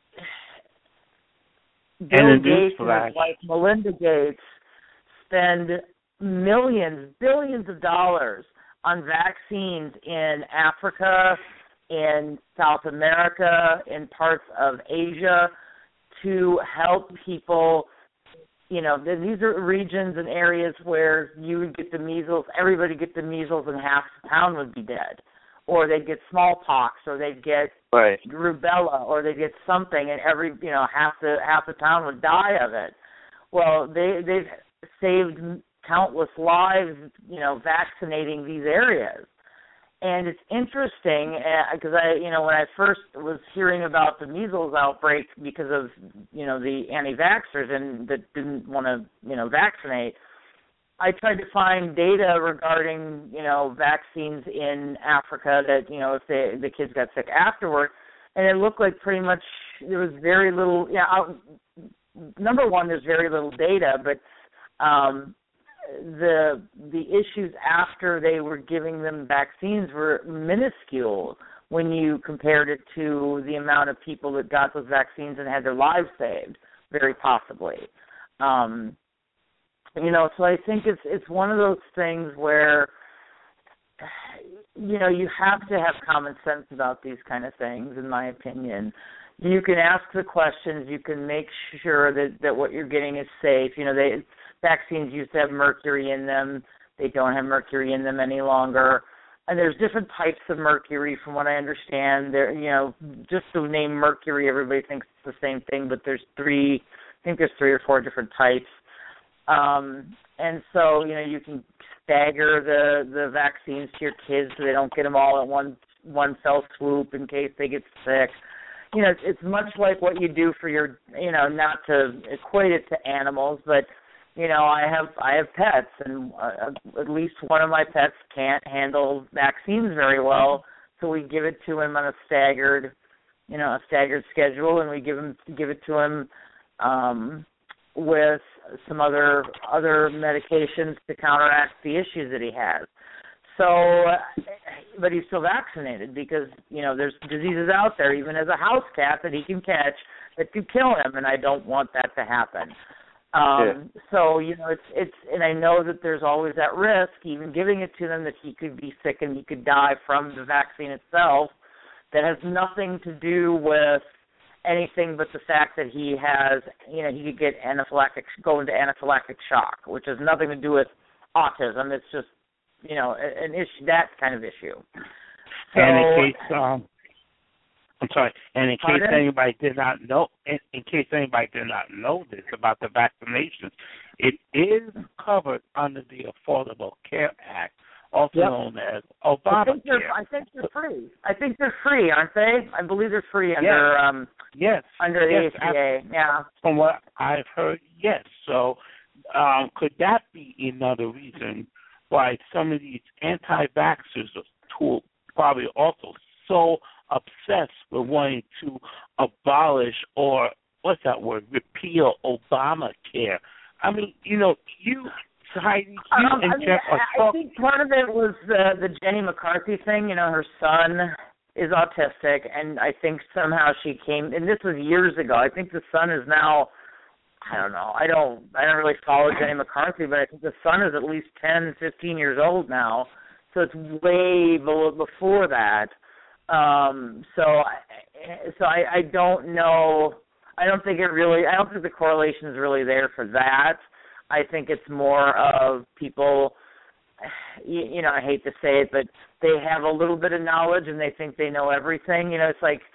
Speaker 2: Bill Gates and his wife Melinda Gates spend millions, billions of dollars on vaccines in Africa, in South America, in parts of Asia to help people. You know, these are regions and areas where you would get the measles, everybody get the measles and half the town would be dead. Or they'd get smallpox, or they'd get
Speaker 1: right.
Speaker 2: rubella, or they'd get something, and every, you know, half the half the town would die of it. Well, they, they've saved countless lives, you know, vaccinating these areas. And it's interesting because uh, I, you know, when I first was hearing about the measles outbreak because of, you know, the anti-vaxxers and that didn't want to, you know, vaccinate, I tried to find data regarding, you know, vaccines in Africa that, you know, if they, the kids got sick afterward, and it looked like pretty much there was very little. Yeah, you know, number one, there's very little data, but um, the the issues after they were giving them vaccines were minuscule when you compared it to the amount of people that got those vaccines and had their lives saved, very possibly. Um, you know, so I think it's it's one of those things where, you know, you have to have common sense about these kind of things, in my opinion. You can ask the questions. You can make sure that, that what you're getting is safe. You know, they vaccines used to have mercury in them. They don't have mercury in them any longer. And there's different types of mercury from what I understand. There, you know, just the name mercury, everybody thinks it's the same thing, but there's three, I think there's three or four different types. Um, and so, you know, you can stagger the, the vaccines to your kids so they don't get them all at one, one fell swoop in case they get sick. You know, it's, it's much like what you do for your, you know, not to equate it to animals, but you know, I have I have pets, and uh, at least one of my pets can't handle vaccines very well, so we give it to him on a staggered, you know, a staggered schedule, and we give him give it to him um, with some other other medications to counteract the issues that he has. So, but he's still vaccinated because, you know, there's diseases out there, even as a house cat, that he can catch that could kill him, and I don't want that to happen. Um, yeah. So, you know, it's, it's, and I know that there's always that risk, even giving it to them, that he could be sick and he could die from the vaccine itself. That has nothing to do with anything but the fact that he has, you know, he could get anaphylactic, go into anaphylactic shock, which has nothing to do with autism. It's just, you know, an issue, that kind of issue. So,
Speaker 5: and in case, um, I'm sorry, and in case
Speaker 2: pardon?
Speaker 5: anybody did not know, in, in case anybody did not know this about the vaccinations, it is covered under the Affordable Care Act, also
Speaker 2: yep.
Speaker 5: known as
Speaker 2: Obamacare. I think,
Speaker 5: Obamacare.
Speaker 2: I think they're free. I think they're free, aren't they? I believe they're free under
Speaker 5: yes.
Speaker 2: um
Speaker 5: yes.
Speaker 2: under the
Speaker 5: yes.
Speaker 2: A C A. Yeah.
Speaker 5: From what I've heard, yes. So, um, could that be another reason why some of these anti-vaxxers are probably also so obsessed with wanting to abolish or, what's that word, repeal Obamacare? I mean, you know, you, Heidi, you
Speaker 2: um,
Speaker 5: and
Speaker 2: I mean,
Speaker 5: Jeff are
Speaker 2: I
Speaker 5: talking.
Speaker 2: think part of it was the, the Jenny McCarthy thing. You know, her son is autistic, and I think somehow she came, and this was years ago. I think the son is now, I don't know, I don't I don't really follow Jenny McCarthy, but I think the son is at least ten, fifteen years old now, so it's way below, before that. Um, so so I, I don't know. I don't think it really. I don't think the correlation is really there for that. I think it's more of people. You, you know, I hate to say it, but they have a little bit of knowledge and they think they know everything. You know, it's like.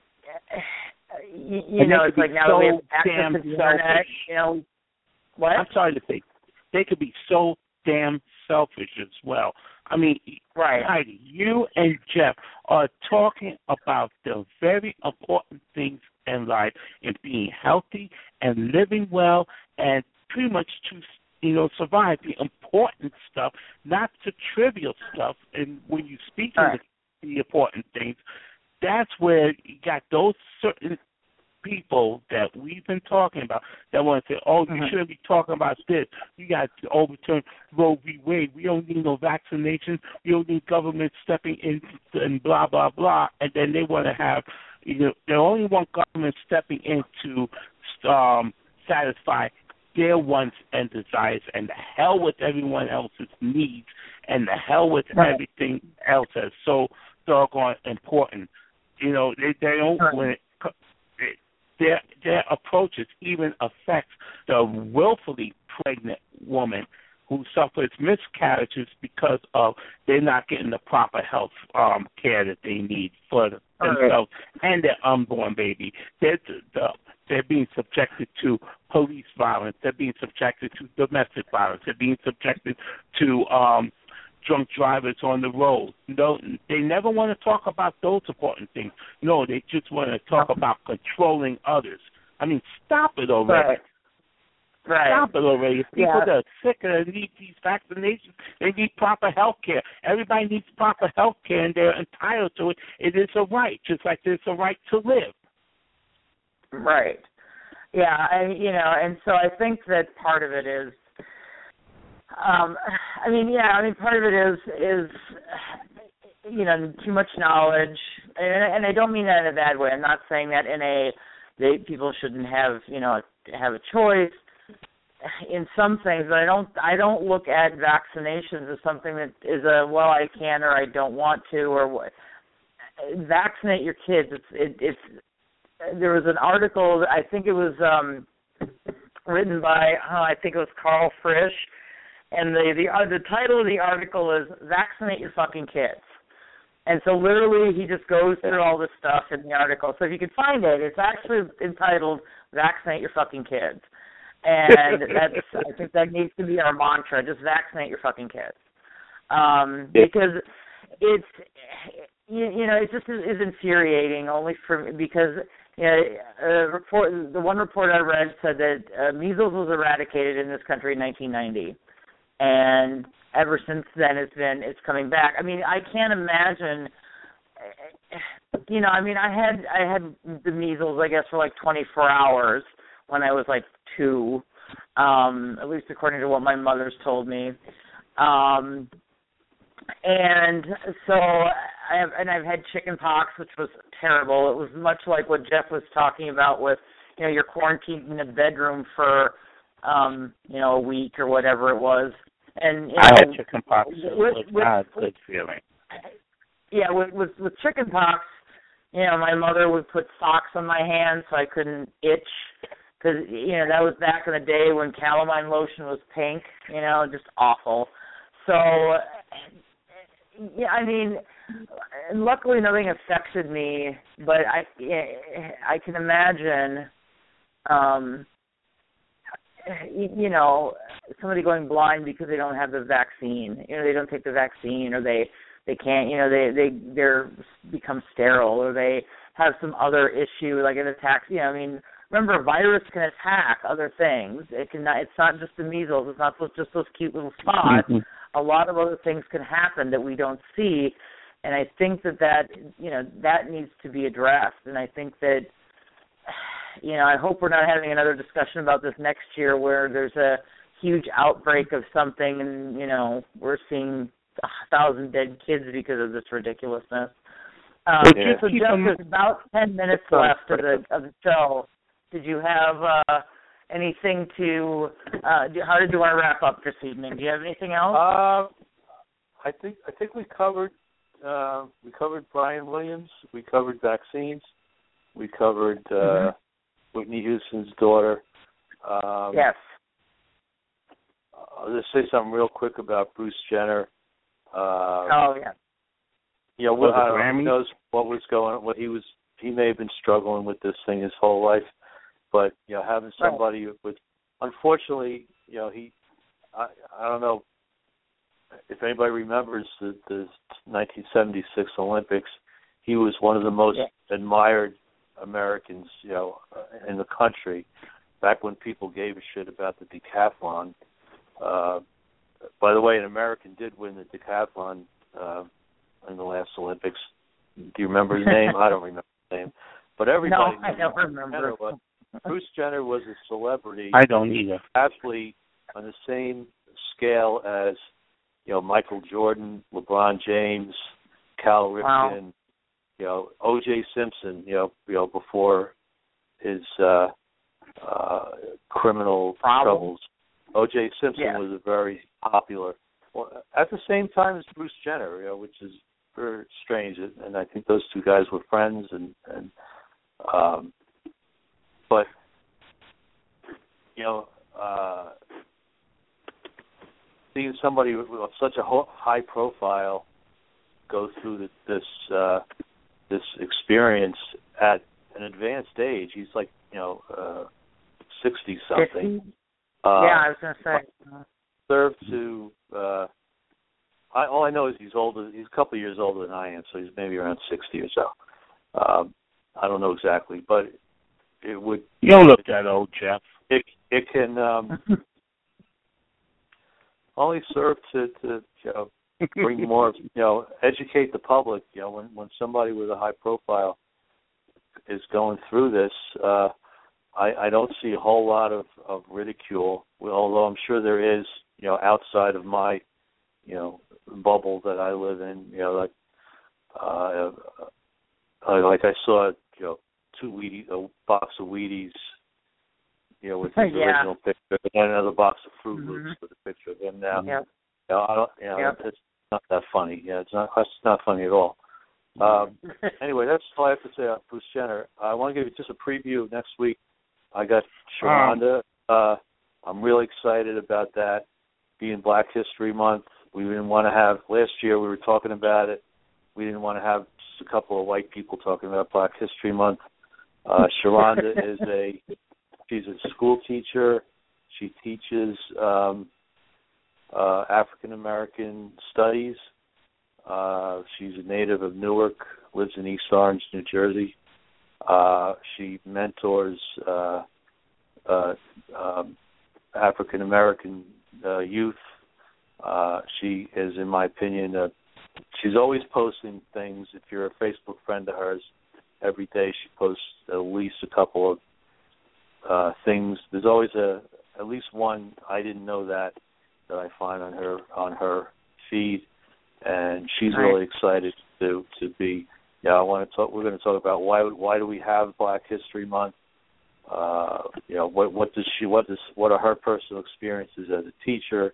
Speaker 2: You, you know, it's like now
Speaker 5: so
Speaker 2: that we have access to the internet. You know, what?
Speaker 5: I'm sorry to say, they could be so damn selfish as well. I mean,
Speaker 2: right.
Speaker 5: Heidi, you and Jeff are talking about the very important things in life, in being healthy and living well, and pretty much to you know survive the important stuff, not the trivial stuff. And when you speak
Speaker 2: right.
Speaker 5: of the, the important things, that's where you got those certain people that we've been talking about that want to say, oh, you mm-hmm. shouldn't be talking about this. You got to overturn Roe v. Wade. We don't need no vaccinations. We don't need government stepping in and blah, blah, blah. And then they want to have, you know, they only want government stepping in to um, satisfy their wants and desires, and the hell with everyone else's needs, and the hell with right. everything else that's so doggone important. You know, they, they don't, right. when it, Their their approaches even affect the willfully pregnant woman who suffers miscarriages because of they're not getting the proper health um, care that they need for themselves right. and their unborn baby. They're, the, they're being subjected to police violence. They're being subjected to domestic violence. They're being subjected to um, drunk drivers on the road. No, they never want to talk about those important things. No, they just want to talk about controlling others. I mean, stop it already.
Speaker 2: Right. Right.
Speaker 5: Stop it already. If people
Speaker 2: yeah.
Speaker 5: that are sick and need these vaccinations, they need proper health care. Everybody needs proper health care, and they're entitled to it. It is a right, just like it's a right to live.
Speaker 2: Right. Yeah, I, you know, and so I think that part of it is Um, I mean, yeah, I mean, part of it is, is you know, too much knowledge, and, and I don't mean that in a bad way. I'm not saying that in a, they, people shouldn't have, you know, have a choice in some things, but I don't, I don't look at vaccinations as something that is a, well, I can or I don't want to, or what. Vaccinate your kids. It's, it, it's, there was an article, I think it was um, written by, oh, I think it was Carl Frisch, and the the, uh, the title of the article is "Vaccinate Your Fucking Kids." And so literally he just goes through all this stuff in the article. So if you can find it, it's actually entitled "Vaccinate Your Fucking Kids." And that's I think that needs to be our mantra: just vaccinate your fucking kids, um, because it's you, you know it just is, is infuriating. Only for because you know, a report the one report I read said that uh, measles was eradicated in this country in nineteen ninety. And ever since then, it's been it's coming back. I mean, I can't imagine. You know, I mean, I had I had the measles, I guess, for like twenty-four hours when I was like two, um, at least according to what my mother's told me. Um, and so I have, and I've had chicken pox, which was terrible. It was much like what Jeff was talking about with, you know, you're quarantined in a bedroom for, um, you know, a week or whatever it was. And you know,
Speaker 5: I had chicken pox. It was not a good feeling.
Speaker 2: Yeah, with, with with chicken pox, you know, my mother would put socks on my hands so I couldn't itch, because you know that was back in the day when calamine lotion was pink. You know, just awful. So, yeah, I mean, luckily nothing affected me, but I I can imagine. Um, You know, somebody going blind because they don't have the vaccine. You know, they don't take the vaccine, or they, they can't. You know, they they they're become sterile, or they have some other issue like it attacks. You know, I mean, remember, a virus can attack other things. It can. Not, it's not just the measles. It's not just those cute little spots. Mm-hmm. A lot of other things can happen that we don't see, and I think that that you know that needs to be addressed. And I think that. You know, I hope we're not having another discussion about this next year where there's a huge outbreak of something and, you know, we're seeing a thousand dead kids because of this ridiculousness. Um, yeah. So, Jeff, there's about ten minutes left of the, of the show. Did you have uh, anything to, uh, do, how did you want to wrap up this evening? Do you have anything else?
Speaker 1: Uh, I think I think we covered, uh, we covered Brian Williams. We covered vaccines. We covered uh, mm-hmm. Whitney Houston's daughter. Um,
Speaker 2: yes.
Speaker 1: I'll just say something real quick about Bruce Jenner. Uh,
Speaker 2: oh yeah.
Speaker 1: Yeah, well, I don't know who knows what was going on. What he was, he may have been struggling with this thing his whole life, but you know, having somebody right. with, unfortunately, you know, he, I, I don't know if anybody remembers the, the nineteen seventy-six Olympics. He was one of the most yeah. admired Americans, you know, in the country. Back when people gave a shit about the decathlon. Uh, by the way, an American did win the decathlon uh, in the last Olympics. Do you remember his name? I don't remember his name. But everybody
Speaker 2: no, I don't remember.
Speaker 1: Was, Bruce Jenner was a celebrity.
Speaker 5: I don't either.
Speaker 1: Athlete on the same scale as, you know, Michael Jordan, LeBron James, Cal Ripken,
Speaker 2: wow.
Speaker 1: you know, O J Simpson, you know, you know, before his uh, uh, criminal
Speaker 2: Problem.
Speaker 1: troubles. O J Simpson
Speaker 2: yeah.
Speaker 1: was a very popular, well, at the same time as Bruce Jenner, you know, which is very strange. And I think those two guys were friends. And, and um, but you know, uh, seeing somebody with such a high profile go through the, this uh, this experience at an advanced age, he's like, you know, uh, sixty something.
Speaker 2: Uh, yeah, I was going to say.
Speaker 1: Served to. Uh, I, all I know is he's older. He's a couple of years older than I am, so he's maybe around sixty or so. Um, I don't know exactly, but it would.
Speaker 5: You don't look that old, Jeff.
Speaker 1: It it can um, only serve to to you know, bring more, you know, educate the public. You know, when when somebody with a high profile is going through this. Uh, I, I don't see a whole lot of, of ridicule, although I'm sure there is, you know, outside of my, you know, bubble that I live in. You know, like, uh, like I saw, you know, two Wheaties, a box of Wheaties, you know, with his
Speaker 2: yeah.
Speaker 1: original picture, and then another box of Fruit Loops
Speaker 2: mm-hmm.
Speaker 1: with a picture of him now.
Speaker 2: Yep.
Speaker 1: You know, I don't, you know,
Speaker 2: yep.
Speaker 1: it's not that funny. Yeah, it's not, it's not funny at all. Um, anyway, that's all I have to say about Bruce Jenner. I want to give you just a preview of next week. I got Sharonda. Uh, I'm really excited about that. Being Black History Month, we didn't want to have, last year we were talking about it, we didn't want to have just a couple of white people talking about Black History Month. Uh, Sharonda is a, she's a school teacher. She teaches um, uh, African American studies. Uh, she's a native of Newark, lives in East Orange, New Jersey. Uh, she mentors uh, uh, um, African American uh, youth. Uh, she is, in my opinion, uh, she's always posting things. If you're a Facebook friend of hers, every day she posts at least a couple of uh, things. There's always a at least one I didn't know that that I find on her on her feed, and she's
Speaker 2: right.
Speaker 1: really excited to to be. Yeah, I want to talk. We're going to talk about why why do we have Black History Month? Uh, you know, what what does she what does what are her personal experiences as a teacher?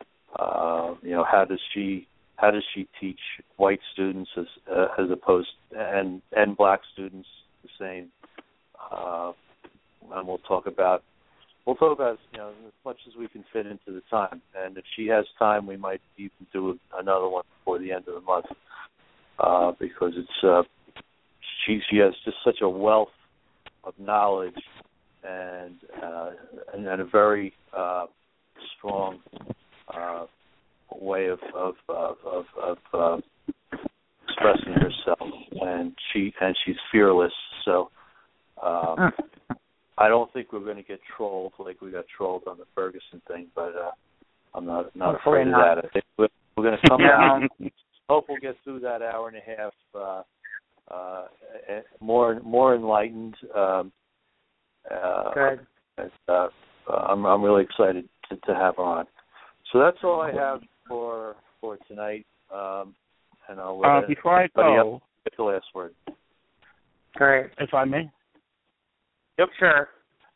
Speaker 1: Uh, you know, how does she how does she teach white students as uh, as opposed and and black students the same? Uh, and we'll talk about we'll talk about you know as much as we can fit into the time. And if she has time, we might even do another one before the end of the month. Uh, because it's uh, she she has just such a wealth of knowledge and uh, and, and a very uh, strong uh, way of of of, of, of uh, expressing herself, and she and she's fearless. So um, I don't think we're going to get trolled like we got trolled on the Ferguson thing, but uh, I'm not not
Speaker 2: Hopefully
Speaker 1: afraid
Speaker 2: not.
Speaker 1: of that. I think we're, we're going to come
Speaker 2: yeah.
Speaker 1: down. Hope we'll get through that hour and a half uh, uh, more more enlightened. Um, uh,
Speaker 2: Good.
Speaker 1: And, uh, I'm I'm really excited to, to have her on. So that's all I have for for tonight. Um, and I'll let
Speaker 5: uh, before I go,
Speaker 1: get the last word.
Speaker 2: Great.
Speaker 5: If I may.
Speaker 1: Yep.
Speaker 2: Sure.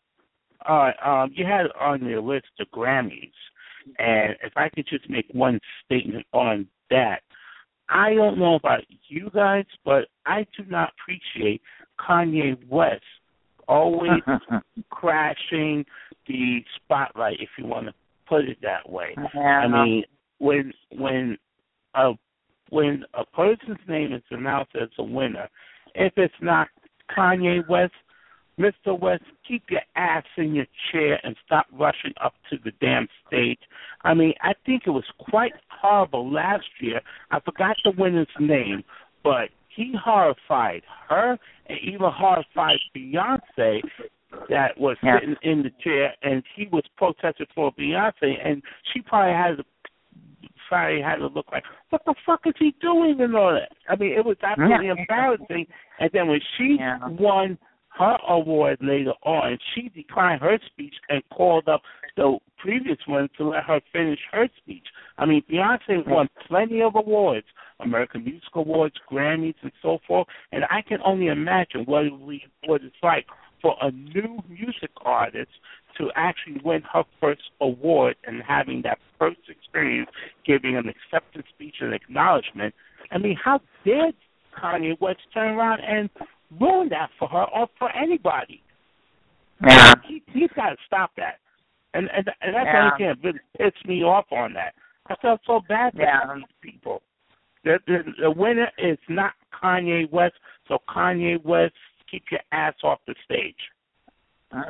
Speaker 5: All right. Um, you had on your list the Grammys, and if I could just make one statement on that. I don't know about you guys, but I do not appreciate Kanye West always crashing the spotlight, if you want to put it that way.
Speaker 2: Yeah.
Speaker 5: I mean, when when a when a person's name is announced as a winner, if it's not Kanye West, Mister West, keep your ass in your chair and stop rushing up to the damn stage. I mean, I think it was quite horrible last year. I forgot the winner's name, but he horrified her and even horrified Beyonce that was
Speaker 2: yeah.
Speaker 5: sitting in the chair, and he was protesting for Beyonce, and she probably had to probably had to look like, what the fuck is he doing and all that? I mean, it was absolutely
Speaker 2: yeah.
Speaker 5: embarrassing. And then when she
Speaker 2: yeah.
Speaker 5: won her award later on, she declined her speech and called up the previous one to let her finish her speech. I mean, Beyonce won plenty of awards, American Music Awards, Grammys, and so forth, and I can only imagine what, it, what it's like for a new music artist to actually win her first award and having that first experience, giving an acceptance speech and acknowledgement. I mean, how dare Kanye West turn around and ruin that for her or for anybody?
Speaker 2: Yeah.
Speaker 5: He, he's got to stop that. And and, and that's
Speaker 2: yeah.
Speaker 5: the only thing that really pissed me off on that. I felt so bad for
Speaker 2: yeah.
Speaker 5: these people. The, the, the winner is not Kanye West, so Kanye West, keep your ass off the stage.
Speaker 1: All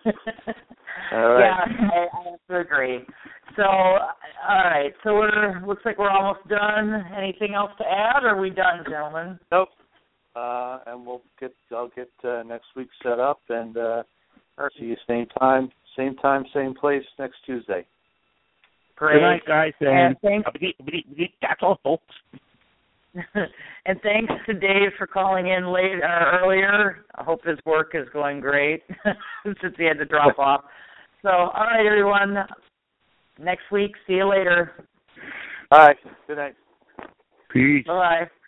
Speaker 1: right.
Speaker 2: Yeah, I, I have to agree. So, all right. So we're looks like we're almost done. Anything else to add, or are we done, gentlemen?
Speaker 1: Nope. Uh, and we'll get. I'll get uh, next week set up, and uh, see you same time, same time, same place next Tuesday.
Speaker 2: Great.
Speaker 5: Good night, guys. And,
Speaker 2: and thanks.
Speaker 5: That's all, folks.
Speaker 2: And thanks to Dave for calling in late uh, earlier. I hope his work is going great since he had to drop off. So, all right, everyone. Next week. See you later.
Speaker 1: All right. Good night.
Speaker 5: Peace.
Speaker 2: Bye-bye.